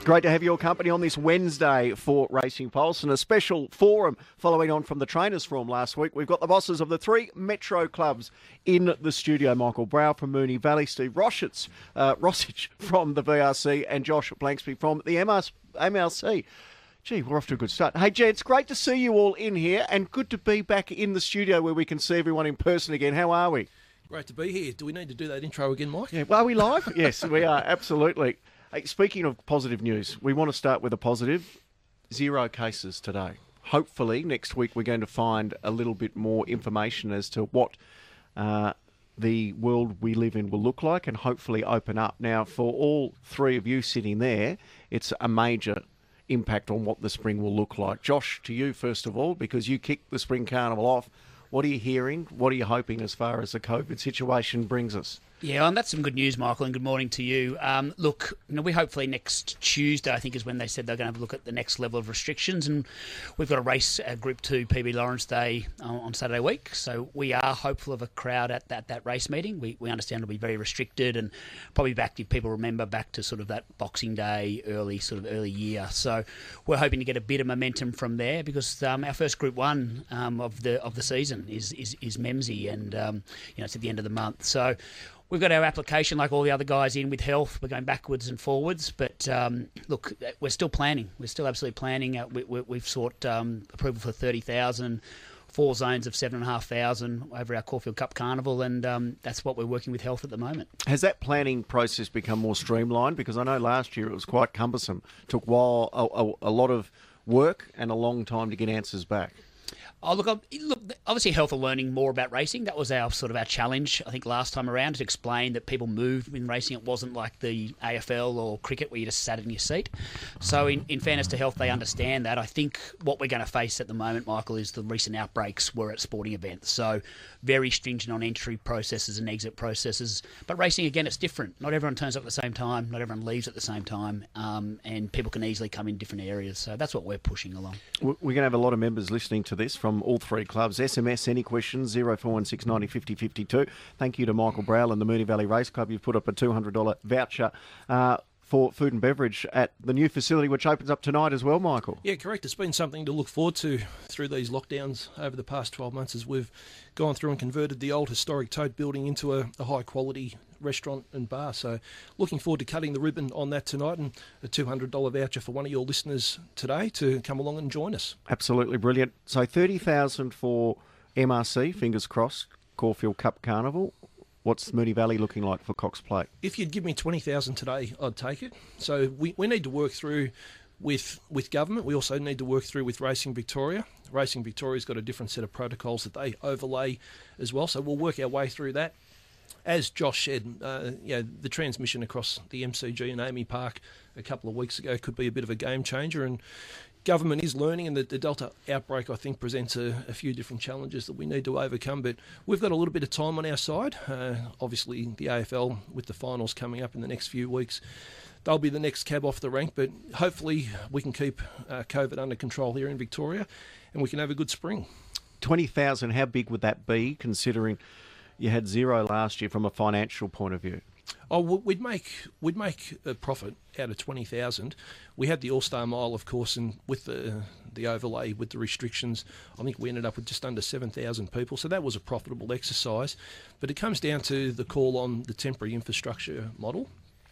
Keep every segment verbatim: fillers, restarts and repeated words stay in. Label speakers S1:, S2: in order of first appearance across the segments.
S1: Great to have your company on this Wednesday for Racing Pulse, and a special forum following on from the Trainers Forum last week. We've got the bosses of the three Metro clubs in the studio: Michael Brow from Moonee Valley, Steve Rossich, uh, Rossich from the V R C, and Josh Blanksby from the M L C. Gee, we're off to a good start. Hey, gents, great to see you all in here, and good to be back in the studio where we can see everyone in person again. How are we?
S2: Great to be here. Do we need to do that intro again, Mike?
S1: Yeah, well, are we live? Yes, we are, absolutely. Hey, speaking of positive news, we want to start with a positive. Zero cases today. Hopefully, next week we're going to find a little bit more information as to what uh, the world we live in will look like, and hopefully open up. Now, for all three of you sitting there, it's a major impact on what the spring will look like. Josh, to you first of all, because you kicked the Spring Carnival off. What are you hearing? What are you hoping as far as the COVID situation brings us?
S3: Yeah, and that's some good news, Michael, and good morning to you. Um, look, you know, we hopefully next Tuesday, I think, is when they said they're going to have a look at the next level of restrictions, and we've got a race at Group two P B Lawrence Day uh, on Saturday week, so we are hopeful of a crowd at that, that race meeting. We, we understand it'll be very restricted, and probably back, if people remember, back to sort of that Boxing Day, early sort of early year. So we're hoping to get a bit of momentum from there, because um, our first Group one um, of the of the season is is, is Memsie, and um, you know, it's at the end of the month. So we've got our application, like all the other guys, in with health. We're going backwards and forwards. But, um, look, we're still planning. We're still absolutely planning. Uh, we, we, we've sought um, approval for thirty thousand, four zones of seven thousand five hundred over our Caulfield Cup Carnival, and um, that's what we're working with health at the moment.
S1: Has that planning process become more streamlined? Because I know last year it was quite cumbersome. It took a, while, a, a, a lot of work and a long time to get answers back.
S3: Oh, look, look, obviously health are learning more about racing. That was our sort of our challenge, I think, last time around, to explain that people moved in racing. It wasn't like the A F L or cricket where you just sat in your seat. So in, in fairness to health, they understand that. I think what we're going to face at the moment, Michael, is the recent outbreaks were at sporting events. So very stringent on entry processes and exit processes. But racing, again, it's different. Not everyone turns up at the same time. Not everyone leaves at the same time. Um, and people can easily come in different areas. So that's what we're pushing along.
S1: We're going to have a lot of members listening to this from all three clubs. S M S any questions, zero four one six ninety fifty fifty-two. Thank you to Michael Brow and the Moonee Valley Race Club. You've put up a two hundred dollars voucher uh, for food and beverage at the new facility, which opens up tonight as well, Michael.
S2: Yeah, correct. It's been something to look forward to through these lockdowns over the past twelve months, as we've gone through and converted the old historic Tote building into a, a high-quality restaurant and bar. So looking forward to cutting the ribbon on that tonight, and a two hundred dollars voucher for one of your listeners today to come along and join us.
S1: Absolutely brilliant. So thirty thousand dollars for M R C, fingers crossed, Caulfield Cup Carnival. What's Moonee Valley looking like for Cox Plate?
S2: If you'd give me twenty thousand dollars today, I'd take it. So we, we need to work through with with government. We also need to work through with Racing Victoria. Racing Victoria's got a different set of protocols that they overlay as well. So we'll work our way through that. As Josh said, uh, you know, the transmission across the M C G and Amy Park a couple of weeks ago could be a bit of a game changer, and government is learning, and the, the Delta outbreak, I think, presents a, a few different challenges that we need to overcome. But we've got a little bit of time on our side. Uh, obviously, the A F L, with the finals coming up in the next few weeks, they'll be the next cab off the rank. But hopefully we can keep uh, COVID under control here in Victoria, and we can have a good spring.
S1: twenty thousand dollars, how big would that be, considering you had zero last year from a financial point of view?
S2: Oh, we'd make we'd make a profit out of twenty thousand. We had the All Star Mile, of course, and with the the overlay with the restrictions, I think we ended up with just under seven thousand people. So that was a profitable exercise. But it comes down to the call on the temporary infrastructure model.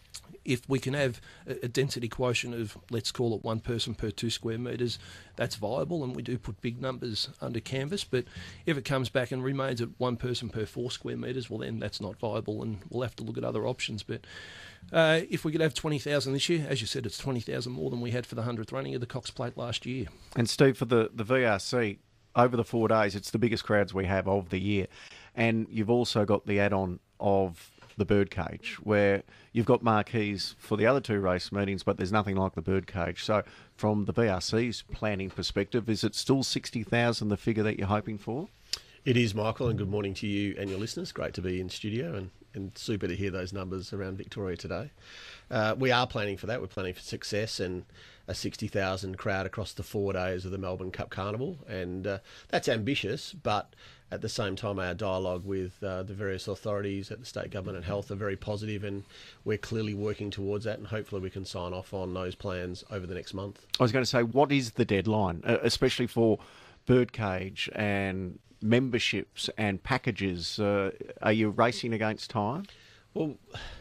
S2: If we can have a density quotient of, let's call it one person per two square metres, that's viable, and we do put big numbers under canvas. But if it comes back and remains at one person per four square metres, well, then that's not viable, and we'll have to look at other options. But uh, if we could have twenty thousand this year, as you said, it's twenty thousand more than we had for the hundredth running of the Cox Plate last year.
S1: And Steve, for the, the V R C, over the four days, it's the biggest crowds we have of the year. And you've also got the add-on of the birdcage, where you've got marquees for the other two race meetings, but there's nothing like the birdcage. So from the V R C's planning perspective, is it still sixty thousand the figure that you're hoping for?
S4: It is, Michael, and good morning to you and your listeners. Great to be in studio, and, and super to hear those numbers around Victoria today. Uh, we are planning for that. We're planning for success and a sixty thousand crowd across the four days of the Melbourne Cup Carnival, and uh, that's ambitious, but at the same time, our dialogue with uh, the various authorities at the state government and health are very positive, and we're clearly working towards that, and hopefully we can sign off on those plans over the next month.
S1: I was going to say, what is the deadline, uh, especially for birdcage and memberships and packages? Uh, are you racing against time?
S4: Well,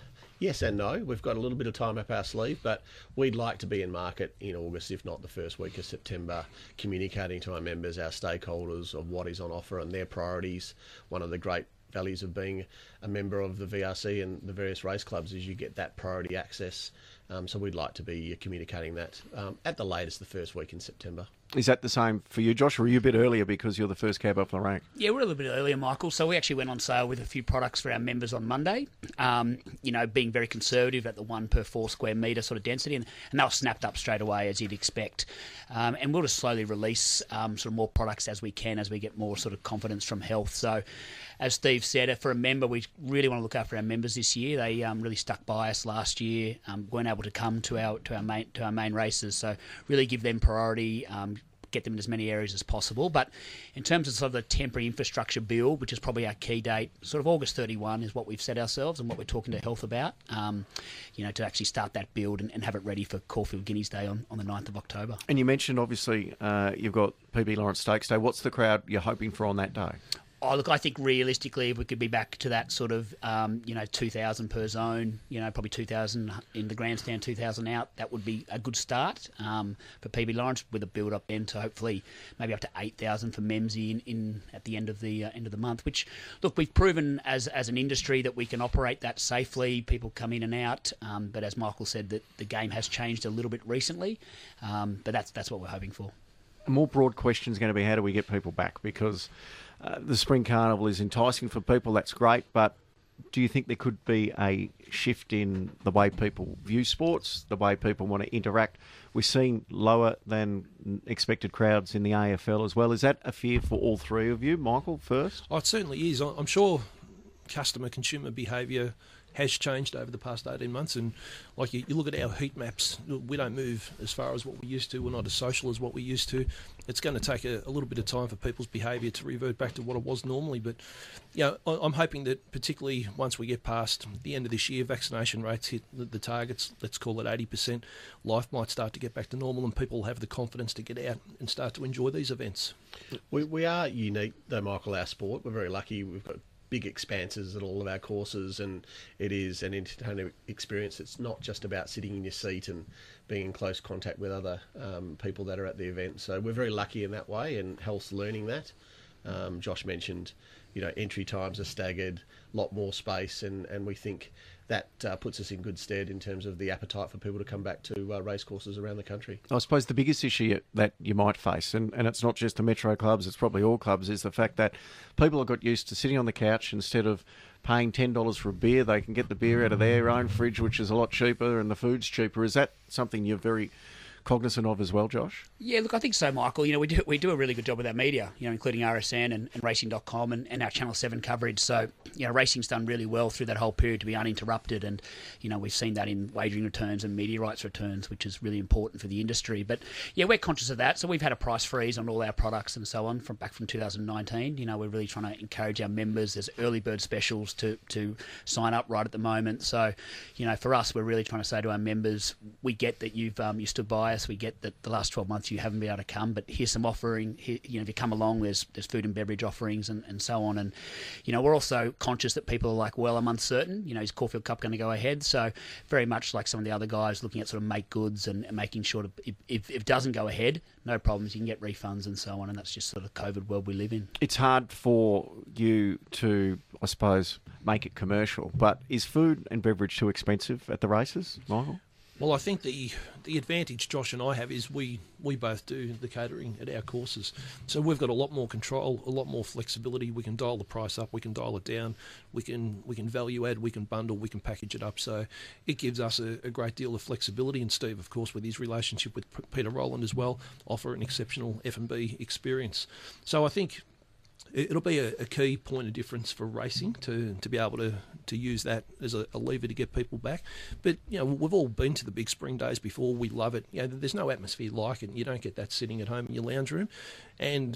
S4: yes and no. We've got a little bit of time up our sleeve, but we'd like to be in market in August, if not the first week of September, communicating to our members, our stakeholders, of what is on offer and their priorities. One of the great values of being a member of the V R C and the various race clubs is you get that priority access. Um, so we'd like to be communicating that um, at the latest the first week in September.
S1: Is that the same for you, Josh, or are you a bit earlier because you're the first cab off the rank?
S3: Yeah, we're a little bit earlier, Michael. So we actually went on sale with a few products for our members on Monday, um, you know, being very conservative at the one per four square metre sort of density, and, and they were snapped up straight away, as you'd expect. Um, and we'll just slowly release um, sort of more products as we can, as we get more sort of confidence from health. So as Steve said, for a member, we really want to look after our members this year. They um, really stuck by us last year, um, weren't able to come to our to our main to our main races, so really give them priority. Um, get them in as many areas as possible. But in terms of sort of the temporary infrastructure build, which is probably our key date, sort of August thirty-first is what we've set ourselves and what we're talking to health about, um, you know, to actually start that build and, and have it ready for Caulfield Guineas Day on, on the ninth of October.
S1: And you mentioned, obviously, uh, you've got P B Lawrence Stakes Day. What's the crowd you're hoping for on that day?
S3: Oh, look, I think realistically, if we could be back to that sort of, um, you know, two thousand per zone, you know, probably two thousand in the grandstand, two thousand out, that would be a good start um, for P B Lawrence, with a build-up then to hopefully maybe up to eight thousand for Memsey in, in at the end of the uh, end of the month, which, look, we've proven as as an industry that we can operate that safely. People come in and out, um, but as Michael said, that the game has changed a little bit recently, um, but that's that's what we're hoping for.
S1: A more broad question is going to be, how do we get people back? Because uh, the Spring Carnival is enticing for people, that's great, but do you think there could be a shift in the way people view sports, the way people want to interact? We're seeing lower than expected crowds in the A F L as well. Is that a fear for all three of you? Michael, first?
S2: Oh, it certainly is. I'm sure customer consumer behaviour has changed over the past eighteen months, and like you, you look at our heat maps, we don't move as far as what we used to. We're not as social as what we used to. It's going to take a, a little bit of time for people's behaviour to revert back to what it was normally, but you know, I, I'm hoping that particularly once we get past the end of this year, vaccination rates hit the, the targets, let's call it eighty percent, life might start to get back to normal and people have the confidence to get out and start to enjoy these events.
S4: We, we are unique though, Michael, our sport. We're very lucky. We've got big expanses at all of our courses, and it is an entertaining experience. It's not just about sitting in your seat and being in close contact with other um, people that are at the event. So we're very lucky in that way, and health's learning that. Um, Josh mentioned, you know, entry times are staggered, a lot more space, and, and we think that uh, puts us in good stead in terms of the appetite for people to come back to uh, race courses around the country.
S1: I suppose the biggest issue that you might face, and, and it's not just the metro clubs, it's probably all clubs, is the fact that people have got used to sitting on the couch. Instead of paying ten dollars for a beer, they can get the beer out of their own fridge, which is a lot cheaper, and the food's cheaper. Is that something you're very cognizant of as well, Josh?
S3: Yeah, look, I think so, Michael. You know, we do we do a really good job with our media, you know, including R S N and, and racing dot com and, and our Channel seven coverage. So, you know, racing's done really well through that whole period to be uninterrupted. And, you know, we've seen that in wagering returns and media rights returns, which is really important for the industry. But, yeah, we're conscious of that. So we've had a price freeze on all our products and so on from back from two thousand nineteen. You know, we're really trying to encourage our members. There's early bird specials to, to sign up right at the moment. So, you know, for us, we're really trying to say to our members, we get that you've um, you stood by us. We get that the last twelve months you haven't been able to come, but here's some offering. Here, you know, if you come along, there's there's food and beverage offerings and, and so on. And, you know, we're also conscious that people are like, well, I'm uncertain. You know, is Caulfield Cup going to go ahead? So very much like some of the other guys looking at sort of make goods and, and making sure to, if, if it doesn't go ahead, no problems. You can get refunds and so on. And that's just sort of the COVID world we live in.
S1: It's hard for you to, I suppose, make it commercial, but is food and beverage too expensive at the races, Michael?
S2: Well, I think the the advantage Josh and I have is we, we both do the catering at our courses. So we've got a lot more control, a lot more flexibility. We can dial the price up, we can dial it down, we can we can value add, we can bundle, we can package it up. So it gives us a, a great deal of flexibility. And Steve, of course, with his relationship with P- Peter Rowland as well, offer an exceptional F and B experience. So I think it'll be a, a key point of difference for racing to, to be able to, to use that as a, a lever to get people back. But, you know, we've all been to the big spring days before. We love it. You know, there's no atmosphere like it. You don't get that sitting at home in your lounge room. And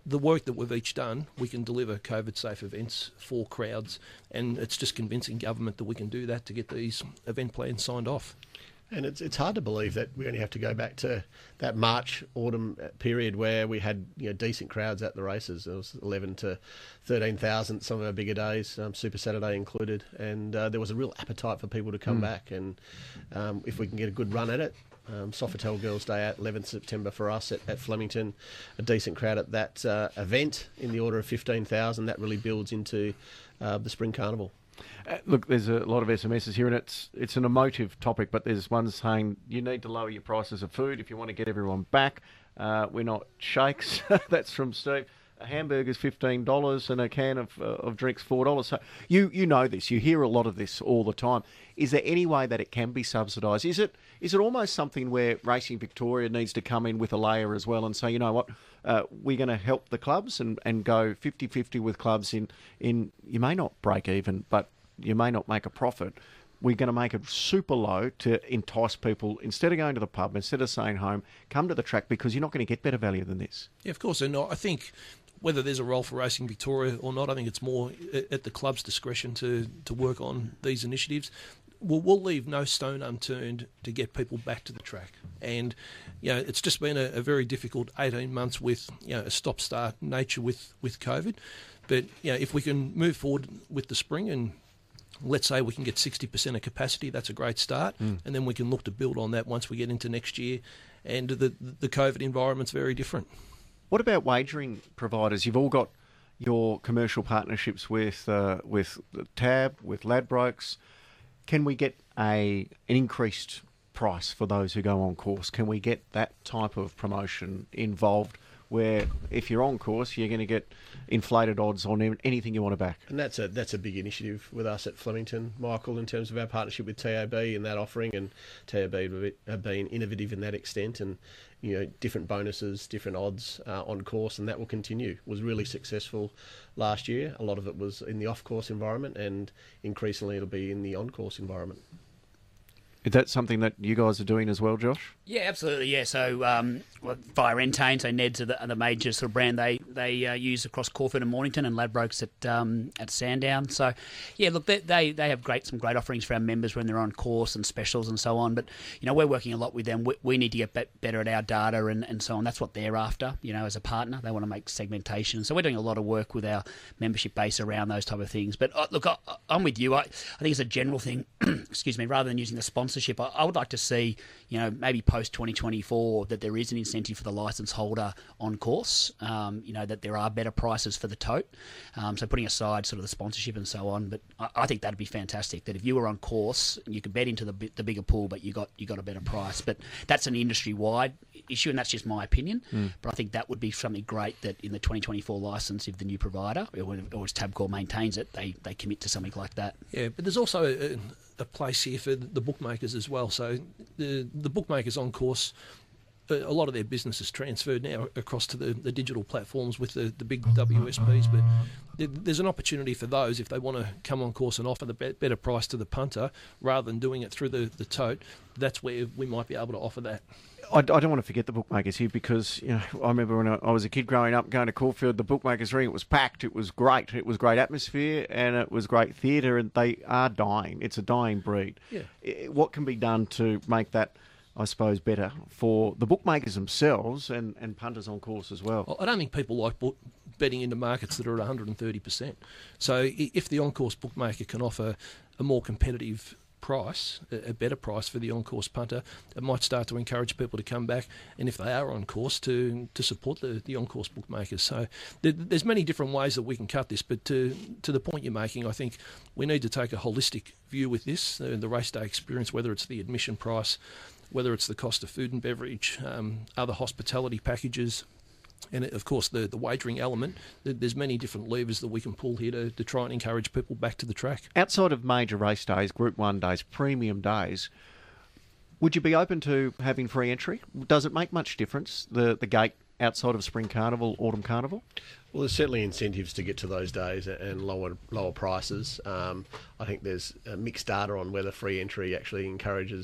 S2: the work that we've each done, we can deliver COVID-safe events for crowds, and it's just convincing government that we can do that to get these event plans signed off.
S4: And it's it's hard to believe that we only have to go back to that March, autumn period where we had you know decent crowds at the races. It was eleven to thirteen thousand, some of our bigger days, um, Super Saturday included, and uh, there was a real appetite for people to come mm. back. And um, if we can get a good run at it, um, Sofitel Girls' Day at eleventh September for us at, at Flemington, a decent crowd at that uh, event in the order of fifteen thousand. That really builds into uh, the Spring Carnival.
S1: Uh, look, there's a lot of S M Ses here, and it's it's an emotive topic, but there's one saying you need to lower your prices of food if you want to get everyone back. Uh, we're not shakes. That's from Steve. A hamburger's fifteen dollars and a can of uh, of drinks four dollars. So you you know this. You hear a lot of this all the time. Is there any way that it can be subsidised? Is it is it almost something where Racing Victoria needs to come in with a layer as well and say, you know what, uh, we're going to help the clubs and, and go fifty-fifty with clubs in, in, you may not break even, but you may not make a profit. We're going to make it super low to entice people, instead of going to the pub, instead of staying home, come to the track, because you're not going to get better value than this.
S2: Yeah, of course. And I think whether there's a role for Racing Victoria or not, I think it's more at the club's discretion to, to work on these initiatives. We'll, we'll leave no stone unturned to get people back to the track. And, you know, it's just been a, a very difficult eighteen months with, you know, a stop-start nature with, with COVID. But, you know, if we can move forward with the spring and let's say we can get sixty percent of capacity, that's a great start. Mm. And then we can look to build on that once we get into next year. And the, the COVID environment's very different.
S1: What about wagering providers? You've all got your commercial partnerships with uh, with Tab, with Ladbrokes. Can we get a an increased price for those who go on course? Can we get that type of promotion involved, where if you're on course, you're going to get inflated odds on anything you want to back?
S4: And that's a that's a big initiative with us at Flemington, Michael, in terms of our partnership with T A B and that offering. And T A B have been innovative in that extent, and you know, different bonuses, different odds uh, on course, and that will continue. It was really successful last year. A lot of it was in the off-course environment, and increasingly it'll be in the on-course environment.
S1: Is that something that you guys are doing as well, Josh?
S3: Yeah, absolutely. Yeah, so um, well, via Entain, so Ned's are the, are the major sort of brand they they uh, use across Caulfield and Mornington, and Ladbrokes at um, at Sandown. So, yeah, look, they, they they have great some great offerings for our members when they're on course and specials and so on. But you know, we're working a lot with them. We, we need to get be- better at our data and, and so on. That's what they're after. You know, as a partner, they want to make segmentation. So we're doing a lot of work with our membership base around those type of things. But uh, look, I, I'm with you. I, I think it's a general thing. Excuse me. Rather than using the sponsor. I, I would like to see, you know, maybe post twenty twenty-four that there is an incentive for the licence holder on course, um, you know, that there are better prices for the tote. Um, so putting aside sort of the sponsorship and so on, but I, I think that'd be fantastic, that if you were on course, you could bet into the the bigger pool, but you got you got a better price. But that's an industry-wide issue, and that's just my opinion. Mm. But I think that would be something great that in the twenty twenty-four licence, if the new provider, or, or as Tabcorp maintains it, they, they commit to something like that.
S2: Yeah, but there's also a, a place here for the bookmakers as well. So the the bookmakers on course, a lot of their business is transferred now across to the, the digital platforms with the, the big W S Ps, but there's an opportunity for those if they want to come on course and offer the be- better price to the punter rather than doing it through the, the tote. That's where we might be able to offer that.
S1: I, I don't want to forget the bookmakers here, because you know I remember when I, I was a kid growing up going to Caulfield, the bookmakers ring, it was packed, it was great, it was great atmosphere, and it was great theatre, and they are dying. It's a dying breed.
S2: Yeah.
S1: What can be done to make that, I suppose, better for the bookmakers themselves and, and punters on course as well?
S2: I don't think people like book, betting into markets that are at one hundred thirty percent. So if the on-course bookmaker can offer a more competitive price, a better price for the on-course punter, it might start to encourage people to come back, and if they are on course, to to support the, the on-course bookmakers. So there, there's many different ways that we can cut this, but to to the point you're making, I think we need to take a holistic view with this, uh, the race day experience, whether it's the admission price, whether it's the cost of food and beverage, um, other hospitality packages, and of course the, the wagering element. There's many different levers that we can pull here to, to try and encourage people back to the track.
S1: Outside of major race days, Group one days, premium days, would you be open to having free entry? Does it make much difference, the, the gate outside of Spring Carnival, Autumn Carnival?
S4: Well, there's certainly incentives to get to those days and lower lower prices. Um, I think there's uh, mixed data on whether free entry actually encourages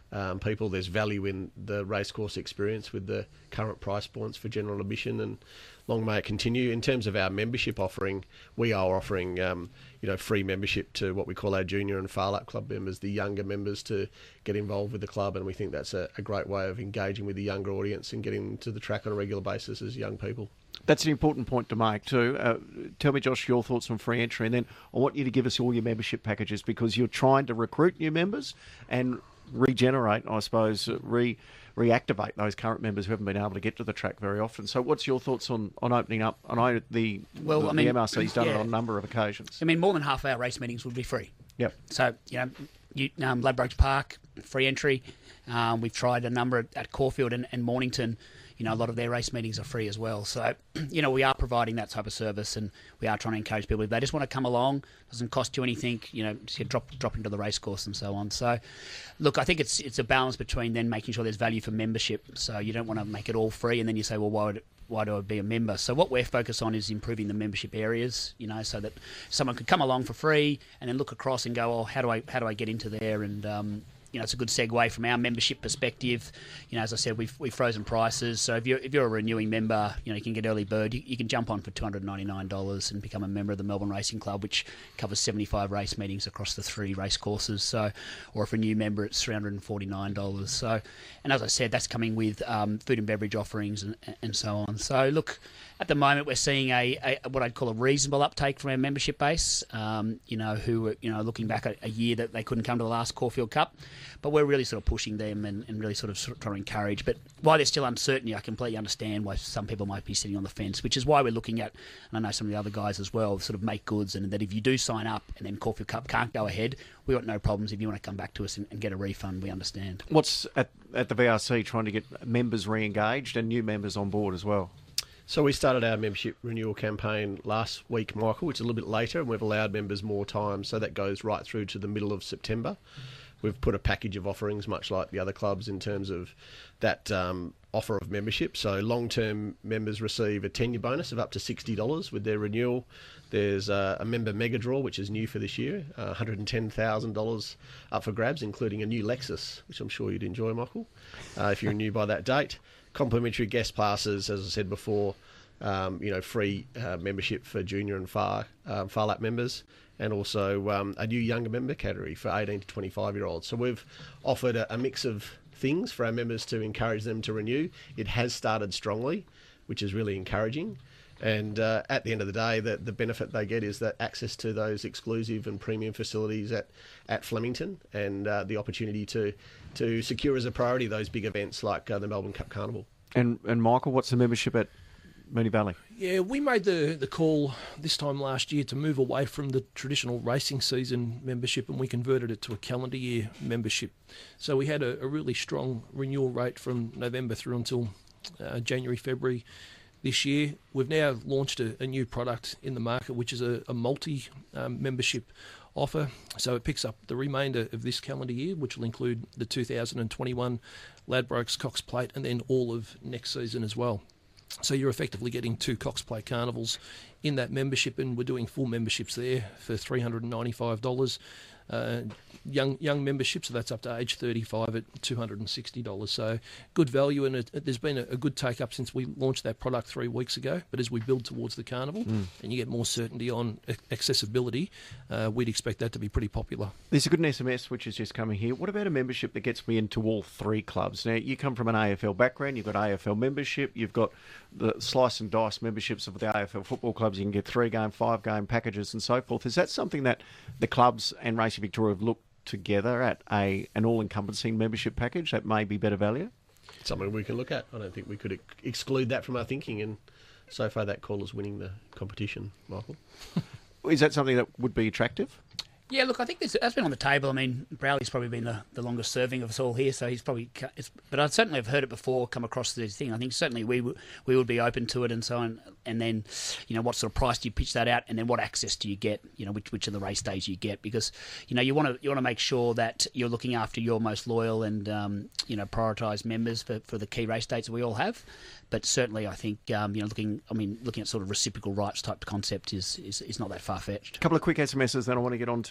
S4: um, people. There's value in the racecourse experience with the current price points for general admission, and long may it continue. In terms of our membership offering, we are offering um, you know free membership to what we call our junior and Far Lap Club members, the younger members, to get involved with the club, and we think that's a, a great way of engaging with the younger audience and getting them to the track on a regular basis as young people.
S1: That's an important point to make too. Uh, tell me, Josh, your thoughts on free entry, and then I want you to give us all your membership packages, because you're trying to recruit new members and regenerate, I suppose, re reactivate those current members who haven't been able to get to the track very often. So what's your thoughts on, on opening up? I know the,
S3: well,
S1: the,
S3: I mean,
S1: the M R C's done
S3: yeah.
S1: it on a number of occasions.
S3: I mean, more than half of our race meetings would be free.
S1: Yep.
S3: So, you know, you, um, Ladbrokes Park, free entry. Um, we've tried a number at Caulfield and, and Mornington. You know, a lot of their race meetings are free as well. So, you know, we are providing that type of service, and we are trying to encourage people. If they just want to come along, doesn't cost you anything, you know, just drop drop into the race course and so on. So, look, I think it's it's a balance between then making sure there's value for membership. So you don't want to make it all free, and then you say, well, why would why do I be a member? So what we're focused on is improving the membership areas, you know, so that someone could come along for free and then look across and go, oh, how do I how do I get into there? And um, you know, it's a good segue from our membership perspective. You know, as I said, we've we've frozen prices. So if you're if you're a renewing member, you know, you can get early bird. You, you can jump on for two hundred ninety-nine dollars and become a member of the Melbourne Racing Club, which covers seventy-five race meetings across the three race courses. So, or if a new member, it's three hundred forty-nine dollars. So, and as I said, that's coming with um, food and beverage offerings and, and so on. So, look, at the moment we're seeing a, a what I'd call a reasonable uptake from our membership base. Um, you know, who are, you know, looking back at a year that they couldn't come to the last Caulfield Cup. But we're really sort of pushing them and, and really sort of, sort of trying to encourage. But while there's still uncertainty, I completely understand why some people might be sitting on the fence, which is why we're looking at, and I know some of the other guys as well, sort of make goods, and that if you do sign up and then Caulfield Cup can't go ahead, we've got no problems. If you want to come back to us and, and get a refund, we understand.
S1: What's at, at the V R C trying to get members re-engaged and new members on board as well?
S4: So we started our membership renewal campaign last week, Michael, which is a little bit later, and we've allowed members more time, so that goes right through to the middle of September. We've put a package of offerings, much like the other clubs, in terms of that um, offer of membership. So long-term members receive a tenure bonus of up to sixty dollars with their renewal. There's uh, a member mega draw, which is new for this year, uh, one hundred ten thousand dollars up for grabs, including a new Lexus, which I'm sure you'd enjoy, Michael, uh, if you're new by that date. Complimentary guest passes, as I said before, um, you know, free uh, membership for junior and far um, far lap members, and also um, a new younger member category for eighteen to twenty-five year olds. So we've offered a, a mix of things for our members to encourage them to renew. It has started strongly, which is really encouraging. And uh, at the end of the day, the, the benefit they get is that access to those exclusive and premium facilities at, at Flemington, and uh, the opportunity to to secure as a priority those big events like uh, the Melbourne Cup Carnival.
S1: And and Michael, what's the membership at Moonee Valley?
S2: Yeah, we made the, the call this time last year to move away from the traditional racing season membership, and we converted it to a calendar year membership. So we had a, a really strong renewal rate from November through until uh, January, February this year. We've now launched a, a new product in the market, which is a, a multi-membership um, offer. So it picks up the remainder of this calendar year, which will include the two thousand twenty-one Ladbrokes Cox Plate, and then all of next season as well. So you're effectively getting two Cox Plate Carnivals in that membership, and we're doing full memberships there for three hundred ninety-five dollars. Uh, young young membership, so that's up to age thirty-five at two hundred sixty dollars. So good value, and it, it, there's been a, a good take up since we launched that product three weeks ago. But as we build towards the carnival mm. and you get more certainty on accessibility, uh, we'd expect that to be pretty popular.
S1: There's a good S M S which is just coming here. What about a membership that gets me into all three clubs? Now, you come from an A F L background, you've got A F L membership, you've got the slice and dice memberships of the A F L football clubs. You can get three game, five game packages and so forth. Is that something that the clubs and Racing Victoria have looked together at a an all-encompassing membership package that may be better value?
S4: It's something we can look at. I don't think we could ex- exclude that from our thinking, and so far that call is winning the competition, Michael.
S1: Is that something that would be attractive?
S3: Yeah, look, I think this, that's been on the table. I mean, Browley's probably been the, the longest serving of us all here, so he's probably... It's, but I certainly have heard it before, come across this thing. I think certainly we w- we would be open to it and so on. And then, you know, what sort of price do you pitch that out? And then what access do you get? You know, which which of the race days you get? Because, you know, you want to you want to make sure that you're looking after your most loyal and, um, you know, prioritised members for, for the key race dates that we all have. But certainly, I think um, you know, looking, I mean, looking at sort of reciprocal rights type concept is is, is not that far fetched.
S1: A couple of quick S M Ses, then I want to get on to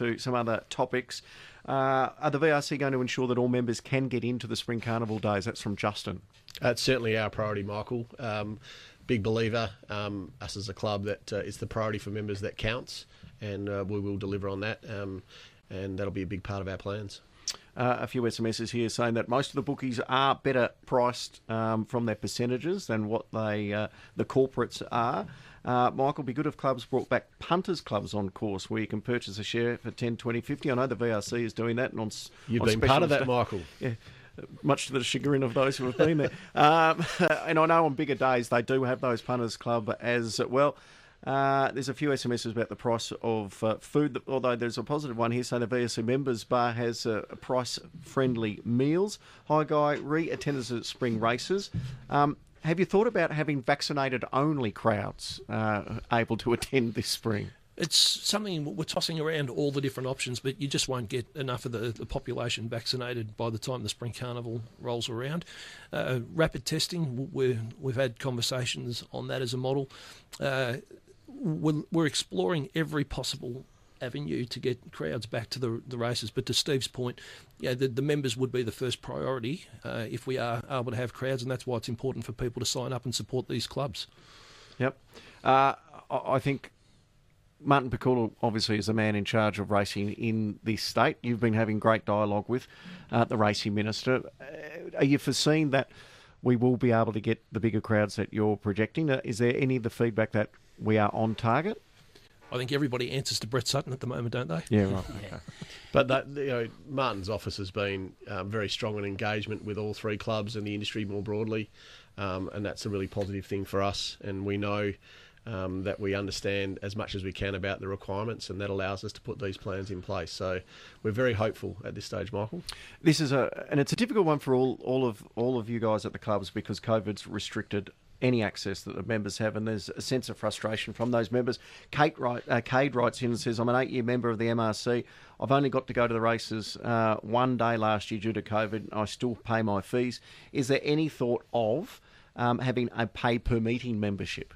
S1: to some other topics. Uh, are the V R C going to ensure that all members can get into the Spring Carnival days? That's from Justin.
S4: That's certainly our priority, Michael. Um, big believer, um, us as a club, that uh, it's the priority for members that counts, and uh, we will deliver on that, um, and that'll be a big part of our plans.
S1: Uh, a few S M Ses here saying that most of the bookies are better priced um, from their percentages than what they uh, the corporates are. Uh, Michael, be good if clubs brought back punters clubs on course where you can purchase a share for ten, twenty, fifty. I know the V R C is doing that. And on,
S4: You've
S1: on
S4: been part of that,
S1: sta-
S4: Michael.
S1: Yeah, much to the chagrin of those who have been there. Um, and I know on bigger days they do have those punters club as well. Uh, there's a few S M Ses about the price of uh, food, although there's a positive one here saying the V S C Members Bar has uh, price-friendly meals. Hi, Guy. Re-attenders at spring races. Um, have you thought about having vaccinated-only crowds uh, able to attend this spring?
S2: It's something we're tossing around all the different options, but you just won't get enough of the, the population vaccinated by the time the Spring Carnival rolls around. Uh, rapid testing, we're, we've had conversations on that as a model. Uh, we're, we're exploring every possible avenue to get crowds back to the, the races. But to Steve's point, yeah, the, the members would be the first priority uh, if we are able to have crowds, and that's why it's important for people to sign up and support these clubs.
S1: Yep. Uh, I, I think Martin Pakula obviously is the man in charge of racing in this state. You've been having great dialogue with uh, the racing minister. Uh, are you foreseeing that we will be able to get the bigger crowds that you're projecting? Uh, is there any of the feedback that we are on target?
S2: I think everybody answers to Brett Sutton at the moment, don't they?
S1: Yeah, right.
S3: Yeah.
S1: Okay.
S4: But that, you know, Martin's office has been um, very strong in engagement with all three clubs and the industry more broadly, um, and that's a really positive thing for us. And we know um, that we understand as much as we can about the requirements, and that allows us to put these plans in place. So we're very hopeful at this stage, Michael.
S1: This is a, and it's a difficult one for all, all of all of you guys at the clubs because COVID's restricted any access that the members have, and there's a sense of frustration from those members. Kate write, uh, Cade writes in and says, I'm an eight-year member of the M R C. I've only got to go to the races uh, one day last year due to COVID. I still pay my fees. Is there any thought of um, having a pay-per-meeting membership?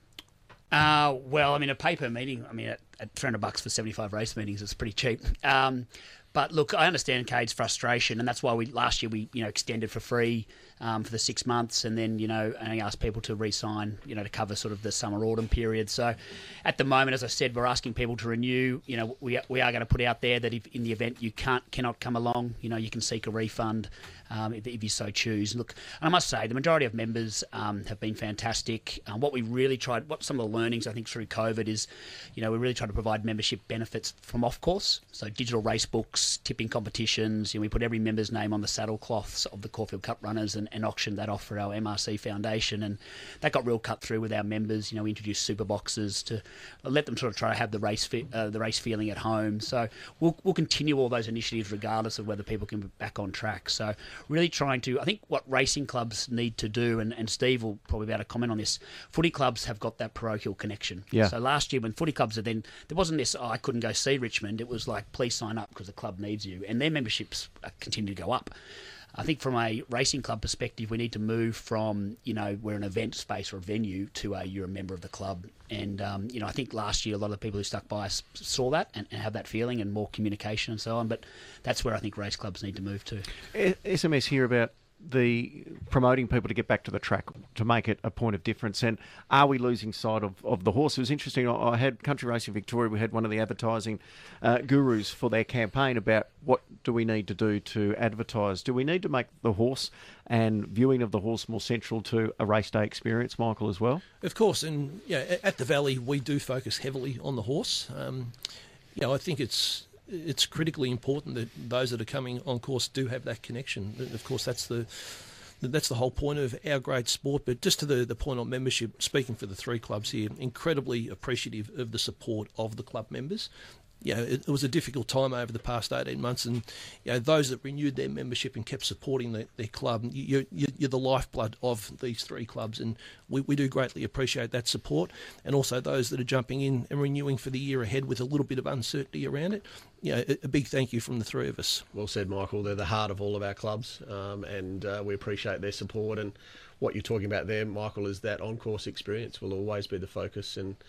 S3: Uh, well, I mean, a pay-per meeting, I mean, at, at three hundred bucks for seventy-five race meetings, it's pretty cheap. Um, but look, I understand Cade's frustration, and that's why we last year we, you know, extended for free um, for the six months, and then, you know, and I asked people to re-sign, you know, to cover sort of the summer autumn period. So, at the moment, as I said, we're asking people to renew. You know, we we are going to put out there that if in the event you can't cannot come along, you know, you can seek a refund. Um, if, if you so choose. Look, I must say, the majority of members um, have been fantastic. Um, what we really tried, what some of the learnings I think through COVID is, you know, we really tried to provide membership benefits from off course. So digital race books, tipping competitions. You know, we put every member's name on the saddle cloths of the Caulfield Cup runners and, and auctioned that off for our M R C Foundation, and that got real cut through with our members. You know, we introduced super boxes to let them sort of try to have the race fe- uh, the race feeling at home. So we'll we'll continue all those initiatives regardless of whether people can be back on track. So really trying to, I think what racing clubs need to do, and, and Steve will probably be able to comment on this, footy clubs have got that parochial connection.
S1: Yeah.
S3: So last year when footy clubs are then, there wasn't this, oh, I couldn't go see Richmond. It was like, please sign up because the club needs you. And their memberships continue to go up. I think from a racing club perspective, we need to move from, you know, we're an event space or a venue to a, you're a member of the club. And, um, you know, I think last year a lot of the people who stuck by us saw that and, and have that feeling and more communication and so on. But that's where I think race clubs need to move to.
S1: S M S here about the promoting people to get back to the track to make it a point of difference, and are we losing sight of, of the horse? It was interesting. I, I had Country Racing Victoria, we had one of the advertising uh, gurus for their campaign about what do we need to do to advertise. Do we need to make the horse and viewing of the horse more central to a race day experience, Michael, as well?
S2: Of course, and yeah, at the Valley we do focus heavily on the horse. Um, yeah, I think it's it's critically important that those that are coming on course do have that connection. Of course, that's the that's the whole point of our great sport. But just to the, the point on membership, speaking for the three clubs here, incredibly appreciative of the support of the club members. You know, it, it was a difficult time over the past eighteen months, and you know, those that renewed their membership and kept supporting the, their club, you, you, you're the lifeblood of these three clubs, and we, we do greatly appreciate that support. And also those that are jumping in and renewing for the year ahead with a little bit of uncertainty around it, you know, a, a big thank you from the three of us.
S4: Well said, Michael. They're the heart of all of our clubs, um, and uh, we appreciate their support. And what you're talking about there, Michael, is that on-course experience will always be the focus, and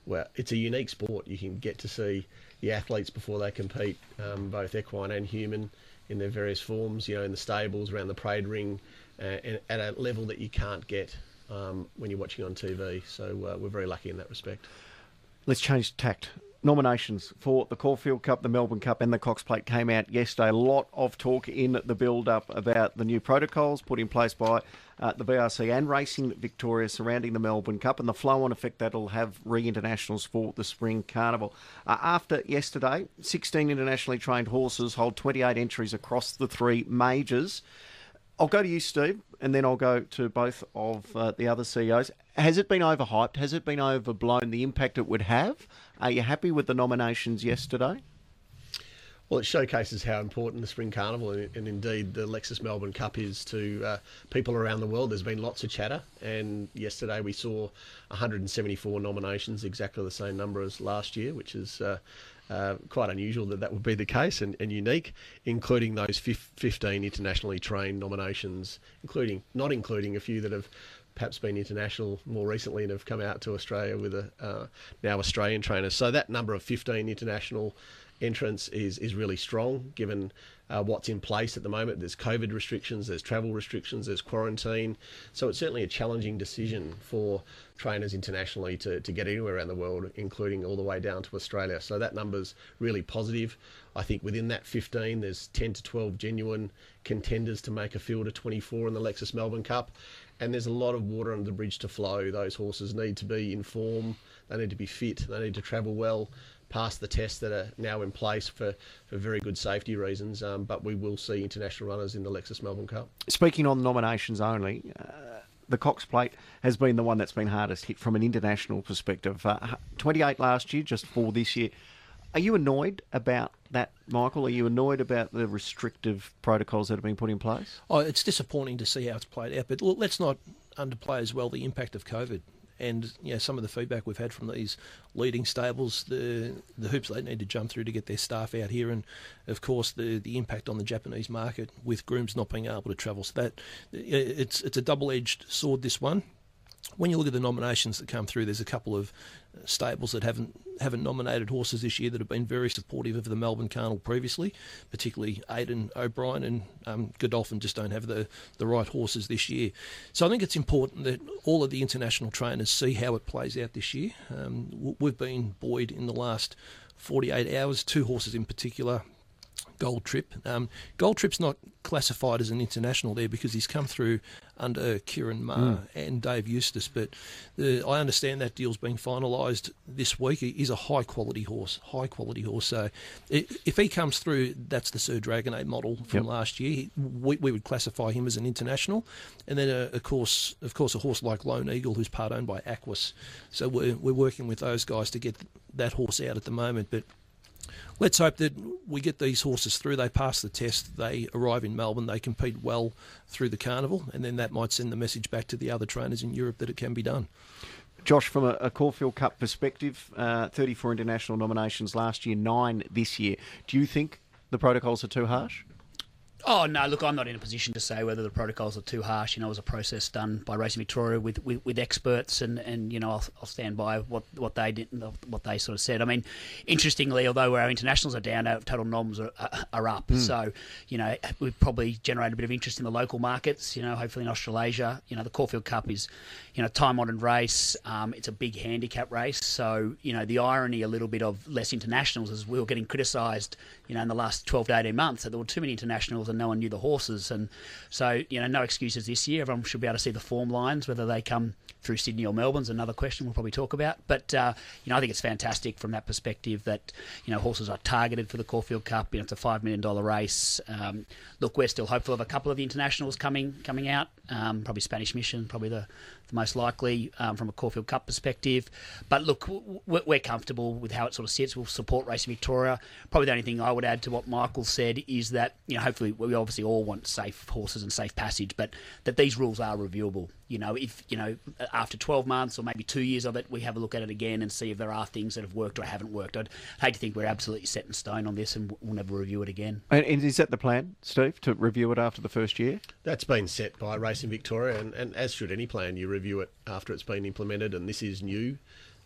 S4: well, it's a unique sport. You can get to see the athletes before they compete, um, both equine and human, in their various forms, you know, in the stables, around the parade ring, uh, and at a level that you can't get um, when you're watching on T V. So uh, we're very lucky in that respect.
S1: Let's change tact. Nominations for the Caulfield Cup, the Melbourne Cup and the Cox Plate came out yesterday. A lot of talk in the build-up about the new protocols put in place by uh, the B R C and Racing Victoria surrounding the Melbourne Cup and the flow-on effect that'll have re-internationals for the Spring Carnival. Uh, after yesterday, sixteen internationally trained horses hold twenty-eight entries across the three majors. I'll go to you, Steve, and then I'll go to both of uh, the other C E Os. Has it been overhyped? Has it been overblown, the impact it would have? Are you happy with the nominations yesterday?
S4: Well, it showcases how important the Spring Carnival and, and indeed the Lexus Melbourne Cup is to uh, people around the world. There's been lots of chatter, and yesterday we saw one hundred seventy-four nominations, exactly the same number as last year, which is uh, uh, quite unusual that that would be the case, and, and unique, including those fifteen internationally trained nominations, including not including a few that have perhaps been international more recently and have come out to Australia with a uh, now Australian trainers. So that number of fifteen international entrants is is really strong, given uh, what's in place at the moment. There's COVID restrictions, there's travel restrictions, there's quarantine. So it's certainly a challenging decision for trainers internationally to, to get anywhere around the world, including all the way down to Australia. So that number's really positive. I think within that fifteen, there's ten to twelve genuine contenders to make a field of twenty-four in the Lexus Melbourne Cup. And there's a lot of water under the bridge to flow. Those horses need to be in form, they need to be fit, they need to travel well, pass the tests that are now in place for, for very good safety reasons. Um, but we will see international runners in the Lexus Melbourne Cup.
S1: Speaking on nominations only, uh, the Cox Plate has been the one that's been hardest hit from an international perspective. Uh, twenty-eight last year, just four this year. Are you annoyed about that, Michael? Are you annoyed about the restrictive protocols that have been put in place?
S2: Oh, it's disappointing to see how it's played out, but look, let's not underplay as well the impact of COVID. And you know, some of the feedback we've had from these leading stables, the the hoops they need to jump through to get their staff out here, and of course the the impact on the Japanese market with grooms not being able to travel. So that it's it's a double-edged sword, this one. When you look at the nominations that come through, there's a couple of stables that haven't haven't nominated horses this year that have been very supportive of the Melbourne Carnival previously, particularly Aidan O'Brien and um, Godolphin just don't have the, the right horses this year. So I think it's important that all of the international trainers see how it plays out this year. Um, we've been buoyed in the last forty-eight hours, two horses in particular. Gold Trip. Um, Gold Trip's not classified as an international there because he's come through under Kieran Maher mm. and Dave Eustace, but the, I understand that deal's being finalised this week. He is a high quality horse, high quality horse. So it, if he comes through, that's the Sir Dragonade model from yep. last year. We, we would classify him as an international, and then uh, of course, of course, a horse like Lone Eagle, who's part owned by Aquis. So we're we're working with those guys to get that horse out at the moment, but. Let's hope that we get these horses through, they pass the test, they arrive in Melbourne, they compete well through the carnival, and then that might send the message back to the other trainers in Europe that it can be done.
S1: Josh, from a, a Caulfield Cup perspective, uh, thirty-four international nominations last year, nine this year. Do you think the protocols are too harsh?
S3: Oh, no, look, I'm not in a position to say whether the protocols are too harsh. You know, it was a process done by Racing Victoria with, with, with experts, and, and you know, I'll, I'll stand by what, what they did, what they sort of said. I mean, interestingly, although our internationals are down, our total noms are, are up. Mm. So, you know, we've probably generated a bit of interest in the local markets, you know, hopefully in Australasia. You know, the Caulfield Cup is, you know, time-honoured race. Um, it's a big handicap race. So, you know, the irony a little bit of less internationals is we were getting criticised, you know, in the last twelve to eighteen months that there were too many internationals and no one knew the horses. And so, you know, no excuses this year. Everyone should be able to see the form lines, whether they come through Sydney or Melbourne's another question we'll probably talk about. But, uh, you know, I think it's fantastic from that perspective that, you know, horses are targeted for the Caulfield Cup. You know, it's a five million dollars race. Um, look, we're still hopeful of a couple of the internationals coming coming out. Um, probably Spanish Mission, probably the, the most likely um, from a Caulfield Cup perspective. But look, we're, we're comfortable with how it sort of sits. We'll support Racing Victoria. Probably the only thing I would add to what Michael said is that, you know, hopefully we obviously all want safe horses and safe passage, but that these rules are reviewable. You know, if, you know, after twelve months or maybe two years of it, we have a look at it again and see if there are things that have worked or haven't worked. I'd hate to think we're absolutely set in stone on this and we'll never review it again.
S1: And is that the plan, Steve, to review it after the first year?
S4: That's been set by Racing Victoria, and, and as should any plan, you review it after it's been implemented, and this is new.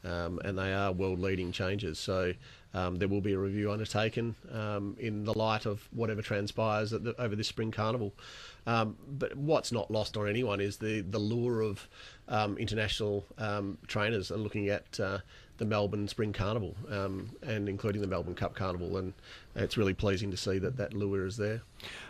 S4: um, and they are world-leading changes. So um, there will be a review undertaken um, in the light of whatever transpires at the, over this spring carnival. Um, but what's not lost on anyone is the, the lure of um, international um, trainers are looking at uh, the Melbourne Spring Carnival um, and including the Melbourne Cup Carnival, and it's really pleasing to see that that lure is there.